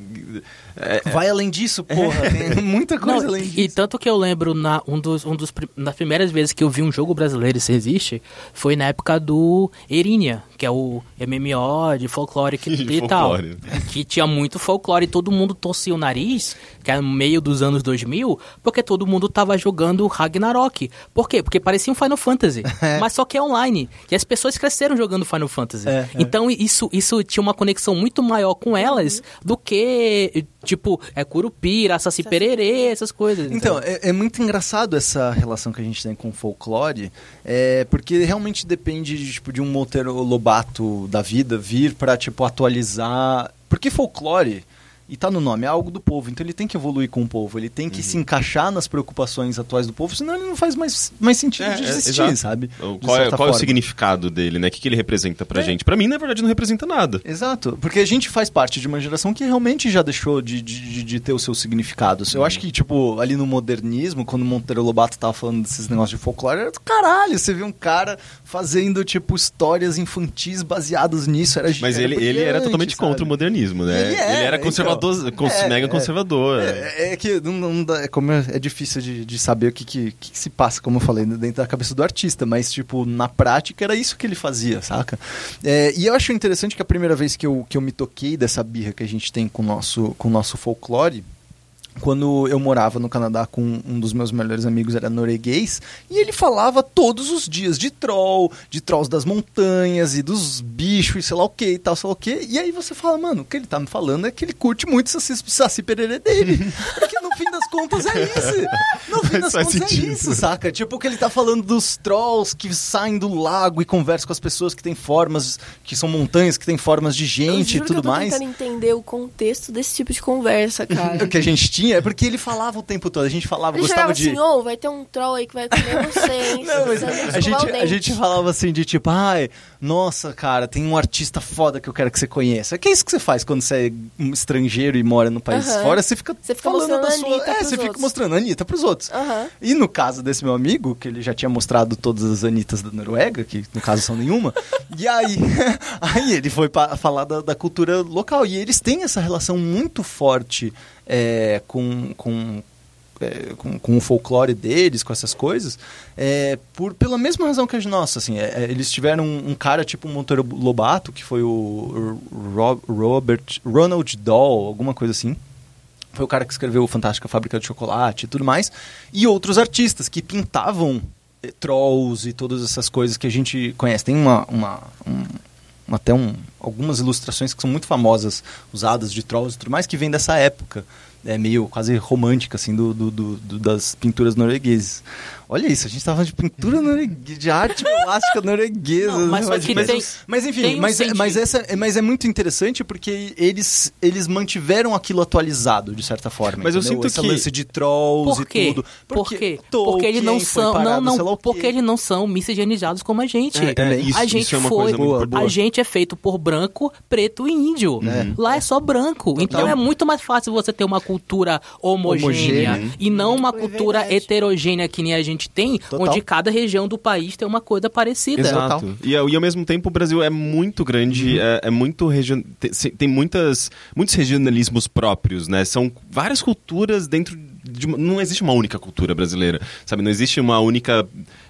S2: é-
S1: Vai além disso, porra. Tem muita coisa
S4: Não,
S1: além
S4: e,
S1: disso.
S4: e tanto que eu lembro, na, um dos, um dos, pri- nas primeiras vezes que eu vi um jogo brasileiro, se existe, foi na época do Erinha, que é o M M O de folclore que,
S2: De
S4: e tal.
S2: folclore.
S4: Que tinha muito folclore e todo mundo torcia o nariz, que era no meio dos anos dois mil, porque todo mundo tava jogando Ragnarok. Por quê? Porque parecia um Final Fantasy, mas só que é online. E as pessoas cresceram jogando Final Fantasy.
S1: É, é.
S4: Então isso, isso tinha uma conexão muito maior com elas do que, tipo, é Curupira, Saci Pererê, essas coisas.
S1: Então, é, é muito engraçado essa relação que a gente tem com o folclore, é, porque realmente depende de, tipo, de um Monteiro Lobato da vida vir pra, tipo, atualizar... Porque folclore e tá no nome, é algo do povo, então ele tem que evoluir com o povo, ele tem que uhum. se encaixar nas preocupações atuais do povo, senão ele não faz mais, mais sentido é, de existir, é, sabe?
S2: Qual, é, qual é o significado dele, né? O que, que ele representa pra é. gente? Pra mim, na verdade, não representa nada.
S1: Exato, porque a gente faz parte de uma geração que realmente já deixou de, de, de ter os seus significados. Uhum. Eu acho que, tipo, ali no modernismo, quando o Monteiro Lobato tava falando desses negócios de folclore, era do caralho, você vê um cara fazendo, tipo, histórias infantis baseadas nisso, era
S2: Mas ele, ele era totalmente sabe? contra o modernismo, né? Ele, é, ele era conservador, então, é, mega conservador.
S1: É, é, é que não, não dá, é, como é, é difícil de, de saber o que, que, que se passa, como eu falei, dentro da cabeça do artista, mas, tipo, na prática era isso que ele fazia, saca? É, e eu acho interessante que a primeira vez que eu, que eu me toquei dessa birra que a gente tem com o nosso, com o nosso folclore, quando eu morava no Canadá com um dos meus melhores amigos, era norueguês, e ele falava todos os dias de troll, de trolls das montanhas e dos bichos e sei lá o que e tal, sei lá o que. E aí você fala, mano, o que ele tá me falando é que ele curte muito Saci, saci pererê dele. Porque no fim das contas é isso. No fim das contas sentido. é isso, saca? Tipo, que ele tá falando dos trolls que saem do lago e conversam com as pessoas que têm formas, que são montanhas, que têm formas de gente e tudo
S3: que eu tô
S1: mais.
S3: Eu tô tentando entender o contexto desse tipo de conversa, cara.
S1: O que a gente tinha é porque ele falava o tempo todo, a gente falava,
S3: ele
S1: gostava de...
S3: assim, ô, oh, vai ter um troll aí que vai comer vocês.
S1: Não, mas a, gente, a gente falava assim de tipo, ai, nossa, cara, tem um artista foda que eu quero que você conheça. Que é isso que você faz quando você é um estrangeiro e mora no país uh-huh. fora, você fica,
S3: você fica
S1: falando da
S3: sua...
S1: É, você
S3: outros.
S1: fica mostrando a Anitta pros outros.
S3: Uh-huh.
S1: E no caso desse meu amigo, que ele já tinha mostrado todas as Anitas da Noruega, que no caso são nenhuma, e aí, aí ele foi pra falar da, da cultura local. E eles têm essa relação muito forte é, com... com É, com, com o folclore deles, com essas coisas, é, por, pela mesma razão que a nossa, assim, é, eles tiveram um, um cara tipo o Monteiro Lobato, que foi o Rob, Robert, Ronald Dahl, alguma coisa assim, foi o cara que escreveu o Fantástica Fábrica de Chocolate e tudo mais, e outros artistas que pintavam é, trolls e todas essas coisas que a gente conhece. Tem uma, uma, um, até um, algumas ilustrações que são muito famosas, usadas de trolls e tudo mais, que vem dessa época. É meio quase romântica, assim, do, do, do, do, das pinturas norueguesas. Olha isso, a gente tava falando de pintura norueguesa, de arte plástica norueguesa.
S4: Não, mas,
S1: né?
S4: mas,
S1: mas,
S4: tem,
S1: mas enfim,
S4: um
S1: mas, mas, essa, mas é muito interessante porque eles, eles mantiveram aquilo atualizado, de certa forma.
S2: Mas
S1: entendeu?
S2: eu sinto
S1: Essa
S2: que...
S1: lance de trolls
S4: Por quê?
S1: e tudo.
S4: Por quê? Porque eles não são, não, não, porque eles não são miscigenados como a gente.
S2: É, é, isso,
S4: a gente
S2: isso é uma
S4: foi,
S2: coisa muito importante.
S4: A gente é feito por branco, preto e índio. É. Lá é só branco. Total. Então é muito mais fácil você ter uma cultura homogênea, homogênea. E não uma cultura Verdade. heterogênea que nem a gente tem, Total. onde cada região do país tem uma coisa parecida.
S2: Exato. E, e ao mesmo tempo o Brasil é muito grande, uhum. é, é muito region... tem, tem muitas, muitos regionalismos próprios, né? São várias culturas dentro de uma... Não existe uma única cultura brasileira, sabe? Não existe uma única...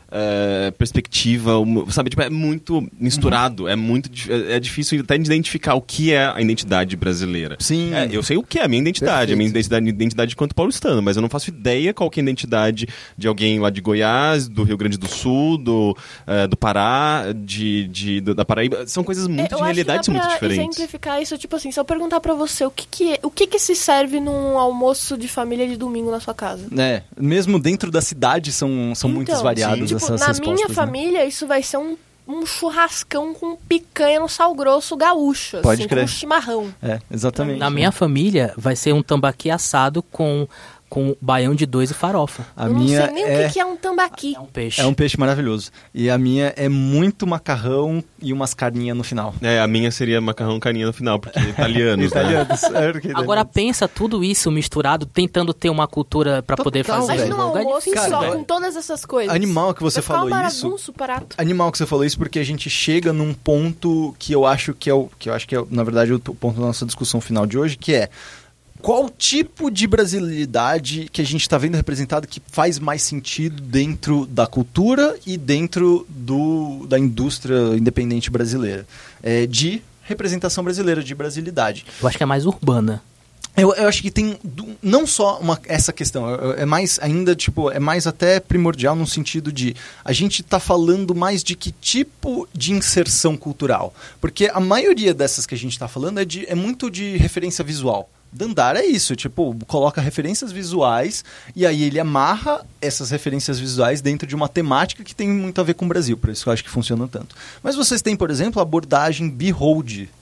S2: Uh, perspectiva, uma, sabe, tipo, é muito misturado, uhum. é muito é, é difícil até de identificar o que é a identidade brasileira.
S1: Sim.
S2: É, eu sei o que é a minha identidade, Perfeito. a minha identidade, identidade enquanto paulistano, mas eu não faço ideia qual que é a identidade de alguém lá de Goiás, do Rio Grande do Sul, do, uh, do Pará, de, de, do, da Paraíba. São coisas muito,
S3: eu
S2: de realidades muito diferentes.
S3: Eu exemplificar isso, tipo assim, se eu perguntar pra você o que que, é, o que que se serve num almoço de família de domingo na sua casa?
S1: É, mesmo dentro da cidade são, são
S3: então,
S1: muitas variadas
S3: sim.
S1: essas
S3: Na
S1: respostas,
S3: minha
S1: né?
S3: família, isso vai ser um, um churrascão com picanha no sal grosso gaúcho,
S1: Pode
S3: assim,
S1: crer.
S3: com chimarrão.
S1: É, exatamente.
S4: Na minha família, vai ser um tambaqui assado com, com baião de dois e farofa.
S1: A
S3: Eu
S1: minha
S3: não sei nem
S1: é...
S3: o que que é um tambaqui.
S4: É um peixe.
S1: É um peixe maravilhoso. E a minha é muito macarrão e umas carninhas no final.
S2: É, a minha seria macarrão carinha no final, porque italianos,
S1: italianos.
S2: né?
S1: É, porque
S4: Agora pensa tudo isso misturado, tentando ter uma cultura pra
S1: Total,
S4: poder fazer.
S3: Mas num almoço
S4: é
S3: só,
S1: velho.
S3: com todas essas coisas.
S1: Animal que você
S3: vai
S1: falou
S3: uma
S1: isso.
S3: bagunça, prato.
S1: Animal que você falou isso porque a gente chega num ponto que eu acho que é o que eu acho que é, na verdade, o ponto da nossa discussão final de hoje, que é qual tipo de brasilidade que a gente está vendo representado que faz mais sentido dentro da cultura e dentro do, da indústria independente brasileira? É, de representação brasileira, de brasilidade.
S4: Eu acho que é mais urbana.
S1: Eu, eu acho que tem não só uma, essa questão, é mais ainda, tipo, é mais até primordial no sentido de a gente tá falando mais de que tipo de inserção cultural. Porque a maioria dessas que a gente tá falando é, de, é muito de referência visual. Dandara é isso, tipo, coloca referências visuais e aí ele amarra essas referências visuais dentro de uma temática que tem muito a ver com o Brasil, por isso que eu acho que funciona tanto. Mas vocês têm, por exemplo, a abordagem Behold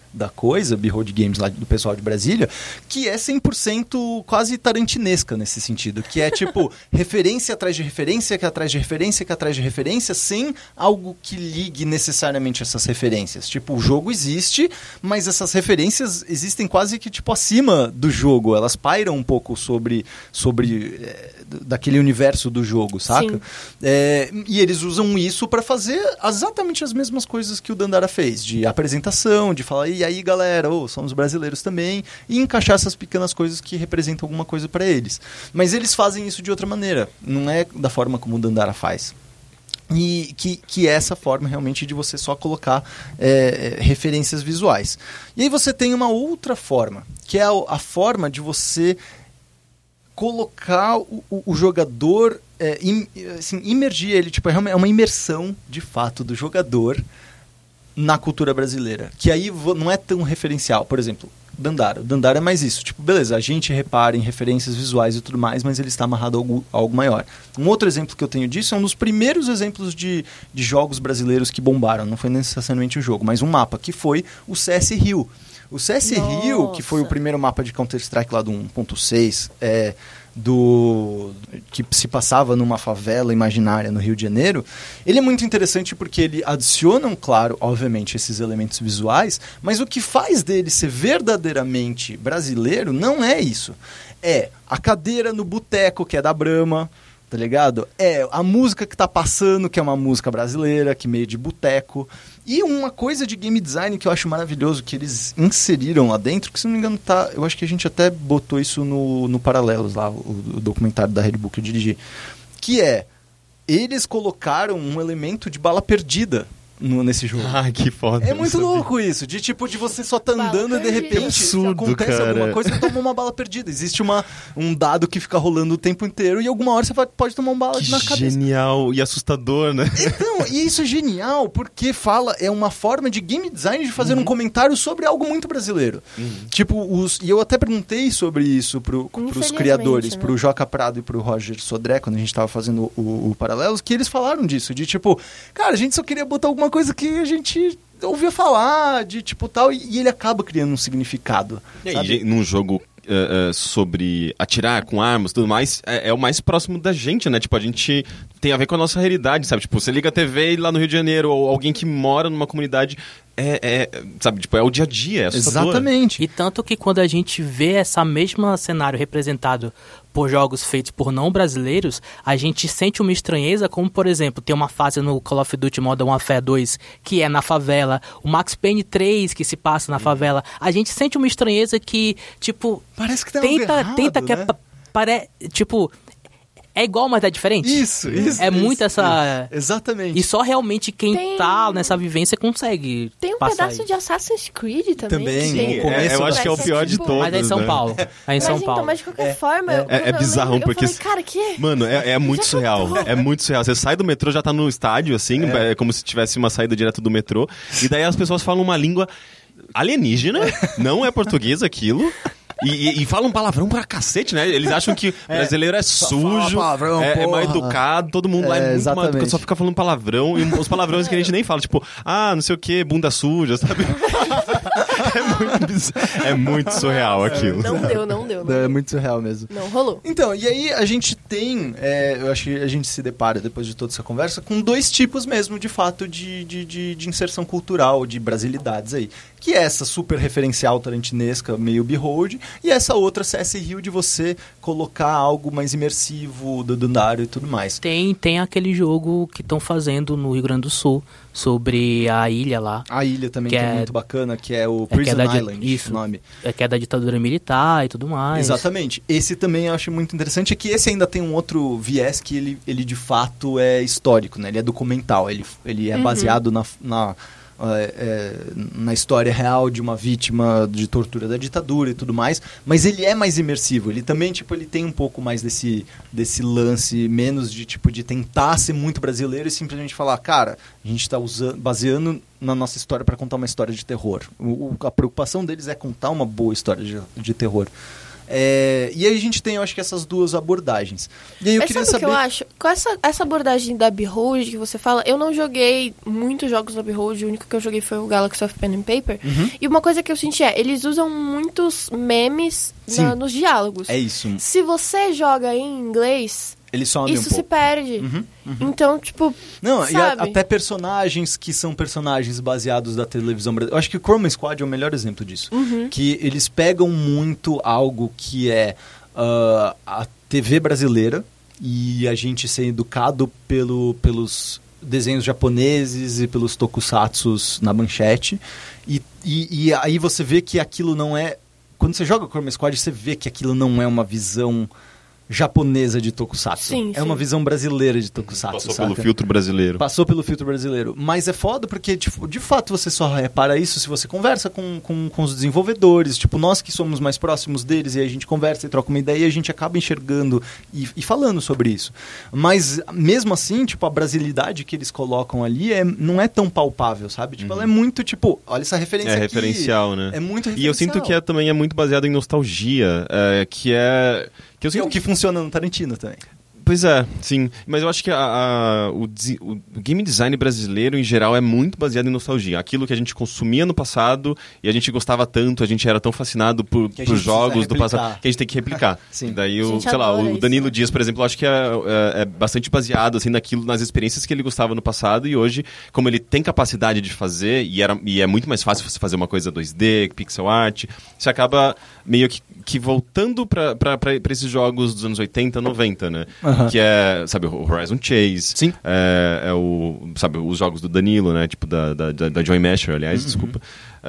S1: da coisa, Behold Games lá do pessoal de Brasília, que é cem por cento quase tarantinesca nesse sentido, que é tipo referência atrás de referência, que atrás de referência, que atrás de referência, sem algo que ligue necessariamente essas referências. Tipo, o jogo existe, mas essas referências existem quase que tipo acima do jogo, elas pairam um pouco sobre, sobre é, daquele universo do jogo, saca? É, e eles usam isso para fazer exatamente as mesmas coisas que o Dandara fez, de apresentação, de falar, e aí galera, oh, somos brasileiros também, e encaixar essas pequenas coisas que representam alguma coisa para eles. Mas eles fazem isso de outra maneira, não é da forma como o Dandara faz. E que, que é essa forma realmente de você só colocar é, referências visuais. E aí você tem uma outra forma, que é a, a forma de você colocar o, o, o jogador, é, im, assim, imergir ele, tipo, é uma imersão de fato do jogador na cultura brasileira, que aí não é tão referencial. Por exemplo, Dandara. Dandara é mais isso. Tipo, beleza, a gente repara em referências visuais e tudo mais, mas ele está amarrado a algo, a algo maior. Um outro exemplo que eu tenho disso é um dos primeiros exemplos de, de jogos brasileiros que bombaram. Não foi necessariamente um jogo, mas um mapa, que foi o C S Rio. O C S Nossa. Rio, que foi o primeiro mapa de Counter-Strike lá do um ponto seis, é, do, que se passava numa favela imaginária no Rio de Janeiro, ele é muito interessante porque ele adiciona, claro, obviamente, esses elementos visuais, mas o que faz dele ser verdadeiramente brasileiro não é isso. É a cadeira no boteco, que é da Brahma, tá ligado? É a música que tá passando, que é uma música brasileira, que meio de boteco. E uma coisa de game design que eu acho maravilhoso, que eles inseriram lá dentro, que se não me engano tá... Eu acho que a gente até botou isso no, no Paralelos lá, o, o documentário da Red Bull que eu dirigi. Que é, eles colocaram um elemento de bala perdida no, nesse jogo.
S2: Ah, que foda.
S1: É muito louco isso, de tipo, de você só tá andando e de repente
S2: absurdo,
S1: acontece
S2: cara.
S1: alguma coisa e toma uma bala perdida. Existe uma, um dado que fica rolando o tempo inteiro e alguma hora você vai, pode tomar uma bala
S2: que
S1: na cabeça.
S2: Genial e assustador, né?
S1: Então, e isso é genial, porque fala, é uma forma de game design de fazer uhum. um comentário sobre algo muito brasileiro. Uhum. Tipo, os, e eu até perguntei sobre isso pro, pros criadores, né? Pro Joca Prado e pro Roger Sodré, quando a gente tava fazendo o, o Paralelos, que eles falaram disso, de tipo, cara, a gente só queria botar alguma coisa que a gente ouvia falar, de tipo tal, e, e ele acaba criando um significado.
S2: E aí, num jogo Uh, uh, sobre atirar com armas e tudo mais, é, é o mais próximo da gente, né? Tipo, a gente tem a ver com a nossa realidade, sabe? Tipo, você liga a T V e lá no Rio de Janeiro, ou alguém que mora numa comunidade, é, é sabe? Tipo, é o dia a dia, é assustador.
S1: Exatamente.
S4: E tanto que quando a gente vê essa mesma cenário representado por jogos feitos por não brasileiros, a gente sente uma estranheza, como, por exemplo, tem uma fase no Call of Duty Modern Warfare dois, que é na favela, o Max Payne três, que se passa na hum. favela. A gente sente uma estranheza que, tipo...
S1: Parece que tá
S4: tenta,
S1: algo errado,
S4: tenta que
S1: né?
S4: é, pare, tipo... É igual, mas é diferente.
S1: Isso, isso.
S4: É
S1: isso,
S4: muito essa...
S1: Isso. Exatamente.
S4: E só realmente quem
S3: tem...
S4: tá nessa vivência consegue
S3: Tem um
S4: passar
S3: pedaço
S4: aí.
S3: de Assassin's Creed também.
S1: Também,
S3: Tem...
S1: no começo.
S2: É, eu acho que é o pior de
S3: tipo...
S2: todos,
S4: Mas é em São
S2: né?
S4: Paulo. É em
S3: mas
S4: São
S3: então,
S4: Paulo.
S3: mas de qualquer
S1: É,
S3: forma...
S1: é,
S3: eu,
S2: é, é
S3: eu
S2: bizarro,
S3: lembro,
S2: porque...
S3: Eu falei, cara, que...
S2: Mano, é, é muito
S3: Já
S2: surreal.
S3: contou.
S2: É muito surreal. Você sai do metrô, já tá no estádio, assim, é. É como se tivesse uma saída direto do metrô. E daí as pessoas falam uma língua alienígena, não é português aquilo. E, e, e falam palavrão pra cacete, né? Eles acham que é, brasileiro é sujo,
S1: palavrão,
S2: é, é
S1: porra.
S2: mal educado, todo mundo
S1: É,
S2: lá é muito
S1: exatamente.
S2: mal educado, só fica falando palavrão, e os palavrões que a gente nem fala, tipo, ah, não sei o que, bunda suja, sabe? É muito, biz... é muito surreal aquilo.
S3: Não deu, não deu. Não
S1: É
S3: deu.
S1: muito surreal mesmo.
S3: Não rolou.
S1: Então, e aí a gente tem, é, eu acho que a gente se depara, depois de toda essa conversa, com dois tipos mesmo, de fato, de, de, de, de inserção cultural, de brasilidades aí. Que é essa super referencial tarantinesca, meio Behold, e essa outra C S Rio de você colocar algo mais imersivo, do Dandara e tudo mais.
S4: Tem, tem aquele jogo que estão fazendo no Rio Grande do Sul, sobre a ilha lá.
S1: A ilha também,
S4: que,
S1: que é,
S4: é
S1: muito bacana, que é o
S4: é
S1: Prison
S4: que é da,
S1: Island,
S4: isso,
S1: o nome.
S4: É que é da ditadura militar e tudo mais.
S1: Exatamente. Esse também eu acho muito interessante, é que esse ainda tem um outro viés que ele, ele de fato é histórico, né? Ele é documental, ele, ele é uhum. baseado na... na É, é, na história real de uma vítima de tortura da ditadura e tudo mais, mas ele é mais imersivo, ele também, tipo, ele tem um pouco mais desse, desse lance, menos de, tipo, de tentar ser muito brasileiro e simplesmente falar, cara, a gente está usando, baseando na nossa história para contar uma história de terror. O, a preocupação deles é contar uma boa história de, de terror. É, e aí a gente tem, eu acho que essas duas abordagens. E aí eu
S3: Mas
S1: queria
S3: sabe o
S1: saber...
S3: que eu acho? Com essa, essa abordagem da Behold que você fala, eu não joguei muitos jogos da Behold, o único que eu joguei foi o Galaxy of Pen and Paper.
S1: Uhum.
S3: E uma coisa que eu senti é, eles usam muitos memes na, nos diálogos.
S1: É isso.
S3: Se você joga em inglês,
S1: Ele some
S3: isso
S1: um pouco.
S3: se perde.
S1: Uhum, uhum.
S3: Então, tipo,
S1: Não,
S3: sabe?
S1: e a, até personagens que são personagens baseados da televisão brasileira. Eu acho que o Chroma Squad é o melhor exemplo disso.
S3: Uhum.
S1: Que eles pegam muito algo que é uh, a T V brasileira e a gente ser educado pelo, pelos desenhos japoneses e pelos tokusatsus na manchete. E, e, e aí você vê que aquilo não é... Quando você joga Chroma Squad, você vê que aquilo não é uma visão japonesa de tokusatsu.
S3: Sim,
S1: é
S3: sim.
S1: uma visão brasileira de tokusatsu,
S2: Passou
S1: saca?
S2: pelo filtro brasileiro.
S1: Passou pelo filtro brasileiro. Mas é foda porque, tipo, de fato, você só repara isso se você conversa com, com, com os desenvolvedores. Tipo, nós que somos mais próximos deles e a gente conversa e troca uma ideia e a gente acaba enxergando e, e falando sobre isso. Mas, mesmo assim, tipo, a brasilidade que eles colocam ali é, não é tão palpável, sabe? Tipo,
S2: Uhum.
S1: ela é muito, tipo, olha essa referência
S2: É
S1: aqui.
S2: referencial, né?
S1: É muito referencial.
S2: E eu sinto que é, também é muito baseado em nostalgia, é, que é... Que eu
S1: Que é
S2: sinto
S1: o que funciona no Tarantino também.
S2: Pois é, sim. Mas eu acho que a, a, o, o game design brasileiro, em geral, é muito baseado em nostalgia. Aquilo que a gente consumia no passado e a gente gostava tanto, a gente era tão fascinado por,
S1: Que a
S2: por
S1: gente
S2: jogos do
S1: precisa
S2: passado,
S1: replicar.
S2: que a gente tem que replicar.
S1: Sim.
S2: E daí,
S3: A
S2: o,
S3: gente
S2: sei lá,
S3: adora
S2: o
S3: isso,
S2: Danilo
S3: né?
S2: Dias, por exemplo, eu acho que é, é, é bastante baseado assim, naquilo, nas experiências que ele gostava no passado e hoje, como ele tem capacidade de fazer e, era, e é muito mais fácil você fazer uma coisa dois D, pixel art, você acaba meio que, que voltando para esses jogos dos anos oitenta, noventa, né?
S1: Aham.
S2: Que é, sabe, o Horizon Chase.
S1: Sim.
S2: É, é o, sabe, os jogos do Danilo, né? Tipo, da, da, da da Joy Masher, aliás,
S1: Uhum.
S2: desculpa.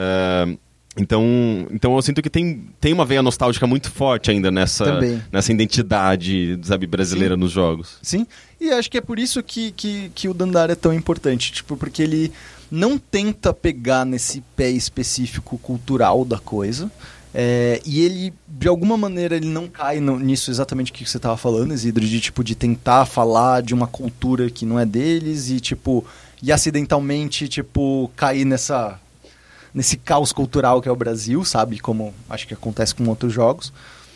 S2: É, então, então eu sinto que tem, tem uma veia nostálgica muito forte ainda nessa,
S1: Também.
S2: nessa identidade, sabe, brasileira
S1: Sim.
S2: nos jogos.
S1: Sim, e acho que é por isso que, que, que o Dandara é tão importante, tipo, porque ele não tenta pegar nesse pé específico cultural da coisa, é, e ele, de alguma maneira, ele não cai no, nisso exatamente que você estava falando, Isidro, de, tipo, de tentar falar de uma cultura que não é deles e, tipo, e acidentalmente, tipo, cair nessa... nesse caos cultural que é o Brasil, sabe? Como acho que acontece com outros jogos.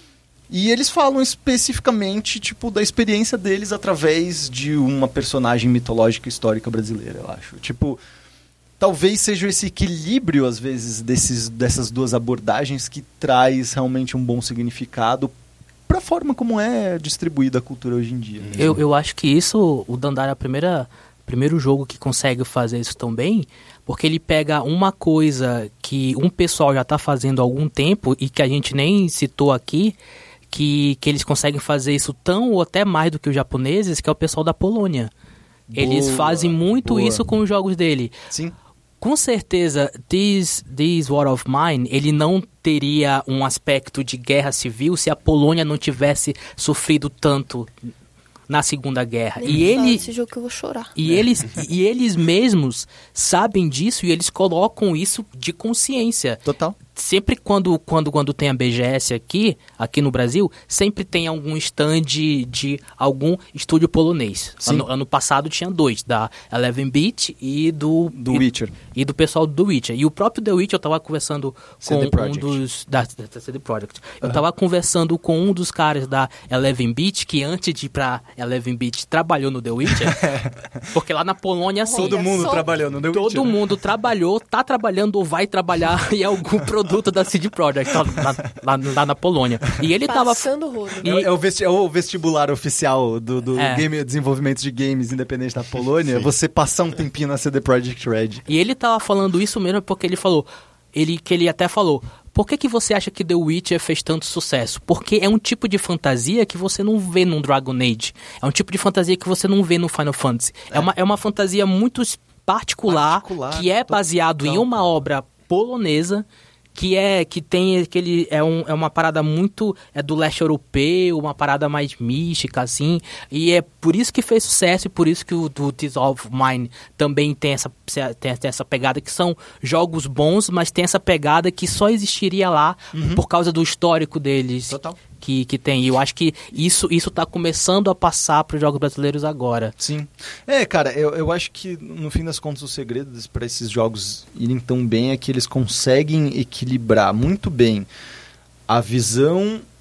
S1: E eles falam especificamente, tipo, da experiência deles através de uma personagem mitológica histórica brasileira, eu acho. Tipo, talvez seja esse equilíbrio, às vezes, desses, dessas duas abordagens que traz realmente um bom significado para a forma como é distribuída a cultura hoje em dia. Né?
S4: Eu, eu acho que isso, o Dandara é a primeira... primeiro jogo que consegue fazer isso tão bem, porque ele pega uma coisa que um pessoal já está fazendo há algum tempo e que a gente nem citou aqui, que, que eles conseguem fazer isso tão ou até mais do que os japoneses, que é o pessoal da Polônia. Eles
S1: Boa,
S4: fazem muito
S1: boa.
S4: isso com os jogos dele.
S1: Sim.
S4: Com certeza, This, This War of Mine, ele não teria um aspecto de guerra civil se a Polônia não tivesse sofrido tanto na Segunda Guerra.
S3: Nem
S4: E
S3: me fala
S4: ele...
S3: desse jogo que eu vou chorar.
S4: E, eles, e eles mesmos sabem disso e eles colocam isso de consciência.
S1: Total.
S4: Sempre quando, quando, quando tem a B G S aqui, aqui no Brasil, sempre tem algum stand de, de algum estúdio polonês.
S1: Sim.
S4: Ano, ano passado tinha dois, da eleven bit e do...
S1: Do
S4: e,
S1: Witcher.
S4: E do pessoal do The Witcher. E o próprio The Witcher, eu tava conversando com
S1: C D
S4: um
S1: Projekt.
S4: dos... Da, da C D Projekt. Eu tava conversando com um dos caras da eleven bit, que antes de ir pra eleven bit trabalhou no The Witcher. Porque lá na Polônia, assim...
S1: Todo mundo
S3: só-
S1: trabalhou no The Witcher.
S4: Todo mundo trabalhou, tá trabalhando ou vai trabalhar em algum produto da C D Projekt lá, lá, lá, lá na Polônia. E ele tava...
S3: Passando o rodo.
S4: E-
S1: É, é o vesti- é o vestibular oficial do, do
S4: É.
S1: game, desenvolvimento de games independente da Polônia, você passar um tempinho na C D Projekt Red.
S4: E ele tava falando isso mesmo porque ele falou... Ele, que ele até falou... Por que, que você acha que The Witcher fez tanto sucesso? Porque é um tipo de fantasia que você não vê num Dragon Age. É um tipo de fantasia que você não vê no Final Fantasy. É, é, uma, é uma fantasia muito particular,
S1: Particular,
S4: que é baseado
S1: total.
S4: em uma obra polonesa, que é que tem aquele é, um, é uma parada muito é do leste europeu, uma parada mais mística assim, e é por isso que fez sucesso e por isso que o do This of Mine também tem essa tem, tem essa pegada, que são jogos bons, mas tem essa pegada que só existiria lá
S1: Uhum.
S4: por causa do histórico deles.
S1: Total.
S4: Que, que tem. E eu acho que isso isso tá começando a passar para os jogos brasileiros agora.
S1: Sim. É, cara, eu, eu acho que no fim das contas o segredo para esses jogos irem tão bem é que eles conseguem equilibrar muito bem a visão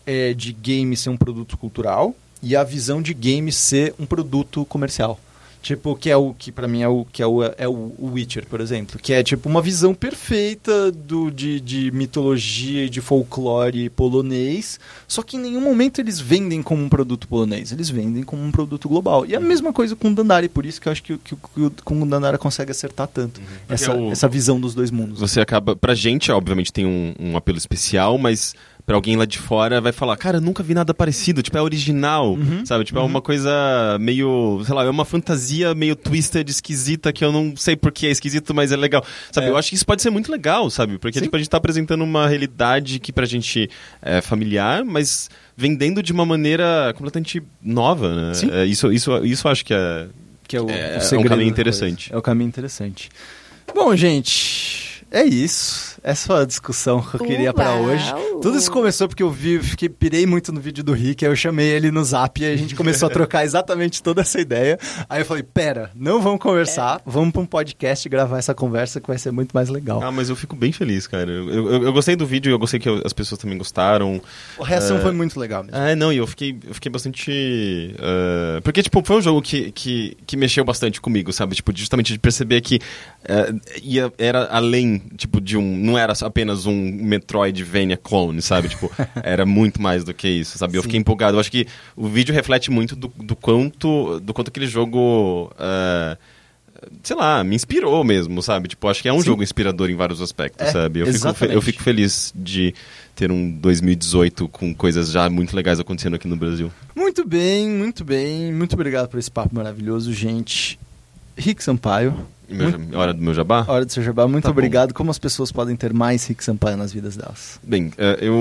S1: é, de game ser um produto cultural e a visão de game ser um produto comercial. Tipo, que é o que pra mim é o que é o, é o Witcher, por exemplo. Que é tipo uma visão perfeita do, de, de mitologia e de folclore polonês. Só que em nenhum momento eles vendem como um produto polonês. Eles vendem como um produto global. E a mesma coisa com o Dandara. E por isso que eu acho que, que, que o, com o Dandara consegue acertar tanto. Uhum. Essa, o, essa visão dos dois mundos.
S2: Você acaba... Pra gente, obviamente, tem um, um apelo especial, mas... Pra alguém lá de fora vai falar, cara, eu nunca vi nada parecido, tipo, é original, uhum, sabe? Tipo, uhum. é uma coisa meio, sei lá, é uma fantasia meio twisted, esquisita, que eu não sei por que é esquisito, mas é legal. Sabe, é. Eu acho que isso pode ser muito legal, sabe? Porque, tipo, a gente tá apresentando uma realidade que pra gente é familiar, mas vendendo de uma maneira completamente nova, né?
S1: Sim.
S2: É, isso, isso, isso eu acho que é,
S1: que é, o,
S2: é,
S1: o
S2: é um caminho interessante.
S1: É o caminho interessante. Bom, gente, é isso. Essa é a discussão que eu queria para hoje. Tudo isso começou porque eu vi, fiquei, pirei muito no vídeo do Rick, aí eu chamei ele no Zap e a gente começou a trocar exatamente toda essa ideia. Aí eu falei, pera, não vamos conversar, é. vamos para um podcast gravar essa conversa que vai ser muito mais legal.
S2: Ah, mas eu fico bem feliz, cara. Eu, eu, eu gostei do vídeo e eu gostei que eu, as pessoas também gostaram.
S1: A reação
S2: uh,
S1: foi muito legal mesmo.
S2: É, não, e eu fiquei, eu fiquei bastante... Uh, porque, tipo, foi um jogo que, que, que mexeu bastante comigo, sabe? Tipo, justamente de perceber que uh, ia, era além, tipo, de um... Não era apenas um Metroidvania clone, sabe? Tipo, era muito mais do que isso, sabe? Eu Sim. fiquei empolgado. Eu acho que o vídeo reflete muito do, do quanto do quanto aquele jogo, uh, sei lá, me inspirou mesmo, sabe? Tipo, acho que é um Sim. jogo inspirador em vários aspectos,
S1: é,
S2: sabe? Eu fico, fe- eu fico feliz de ter um dois mil e dezoito com coisas já muito legais acontecendo aqui no Brasil.
S1: Muito bem, muito bem. Muito obrigado por esse papo maravilhoso, gente. Rick Sampaio.
S2: Meu, muito... Hora do meu jabá?
S1: Hora do seu jabá. Muito
S2: tá
S1: obrigado.
S2: Bom.
S1: Como as pessoas podem ter mais Rick Sampaio nas vidas delas?
S2: Bem,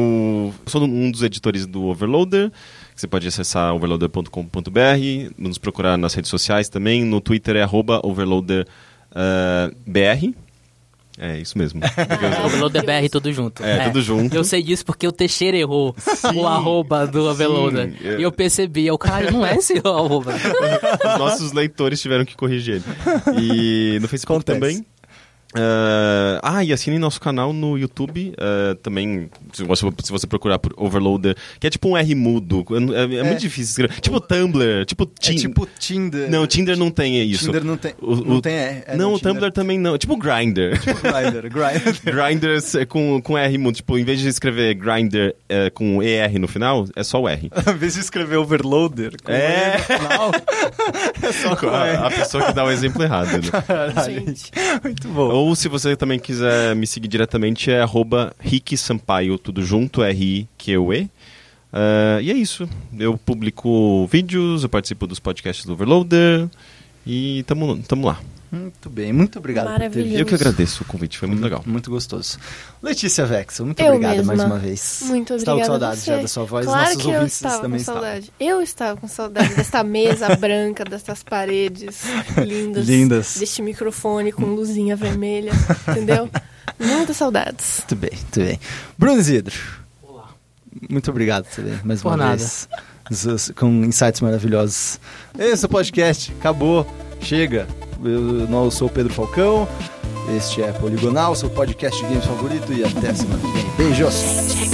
S2: eu sou um dos editores do Overloader. Você pode acessar overloader ponto com ponto b r, nos procurar nas redes sociais também. No Twitter é arroba overloader uh, b r. É, isso mesmo.
S4: Overloader B R tudo junto.
S2: É, é, tudo junto.
S4: Eu sei disso porque o Teixeira errou Sim. o arroba do Overloader. Sim, é. E eu percebi, eu, cara, não é esse o arroba.
S2: Nossos leitores tiveram que corrigir ele. E no Facebook Acontece. também. Uh, ah, e assinem nosso canal no YouTube uh, também, se você, se você procurar por Overloader, que é tipo um R mudo, é, é, é muito difícil escrever, tipo Tumblr, tipo Tinder.
S1: É tipo Tinder.
S2: Não, Tinder não tem isso.
S1: Tinder não tem,
S2: o,
S1: não
S2: o,
S1: tem R. É,
S2: não,
S1: o
S2: o Tumblr também não, tipo Grindr.
S1: Tipo Grindr, Grindr.
S2: Grindr com, com R mudo, tipo, em vez de escrever Grindr uh, com E R no final, é só o R.
S1: Em vez de escrever Overloader com
S2: é.
S1: E no final, é só com
S2: a,
S1: R.
S2: a pessoa que dá o exemplo errado, né?
S1: Caralho, gente. Muito bom.
S2: Ou se você também quiser me seguir diretamente, é arroba Rick Sampaio, tudo junto, R I Q U E. Uh, e é isso. Eu publico vídeos, eu participo dos podcasts do Overloader e tamo, tamo lá.
S1: Muito bem, muito obrigado por ter vindo.
S2: Eu que agradeço o convite, foi muito legal.
S1: Muito gostoso. Letícia Vexel, muito
S3: eu
S1: obrigada
S3: mesma.
S1: mais uma vez.
S3: Muito obrigada.
S1: Estava com saudade já da sua voz,
S3: claro
S1: nossos
S3: que eu
S1: ouvintes
S3: estava
S1: também
S3: com saudade.
S1: estavam.
S3: Eu estava com saudade desta mesa branca, dessas paredes lindas,
S1: lindas,
S3: deste microfone com luzinha vermelha, entendeu? Muitas saudades.
S1: Muito bem, muito bem. Bruno Isidro. Olá. Muito obrigado também, mais uma
S4: Por nada.
S1: vez. Com insights maravilhosos. Esse é o podcast, acabou, chega. Eu não sou o Pedro Falcão, este é Poligonal, seu podcast de games favorito, e até semana que vem. Beijos!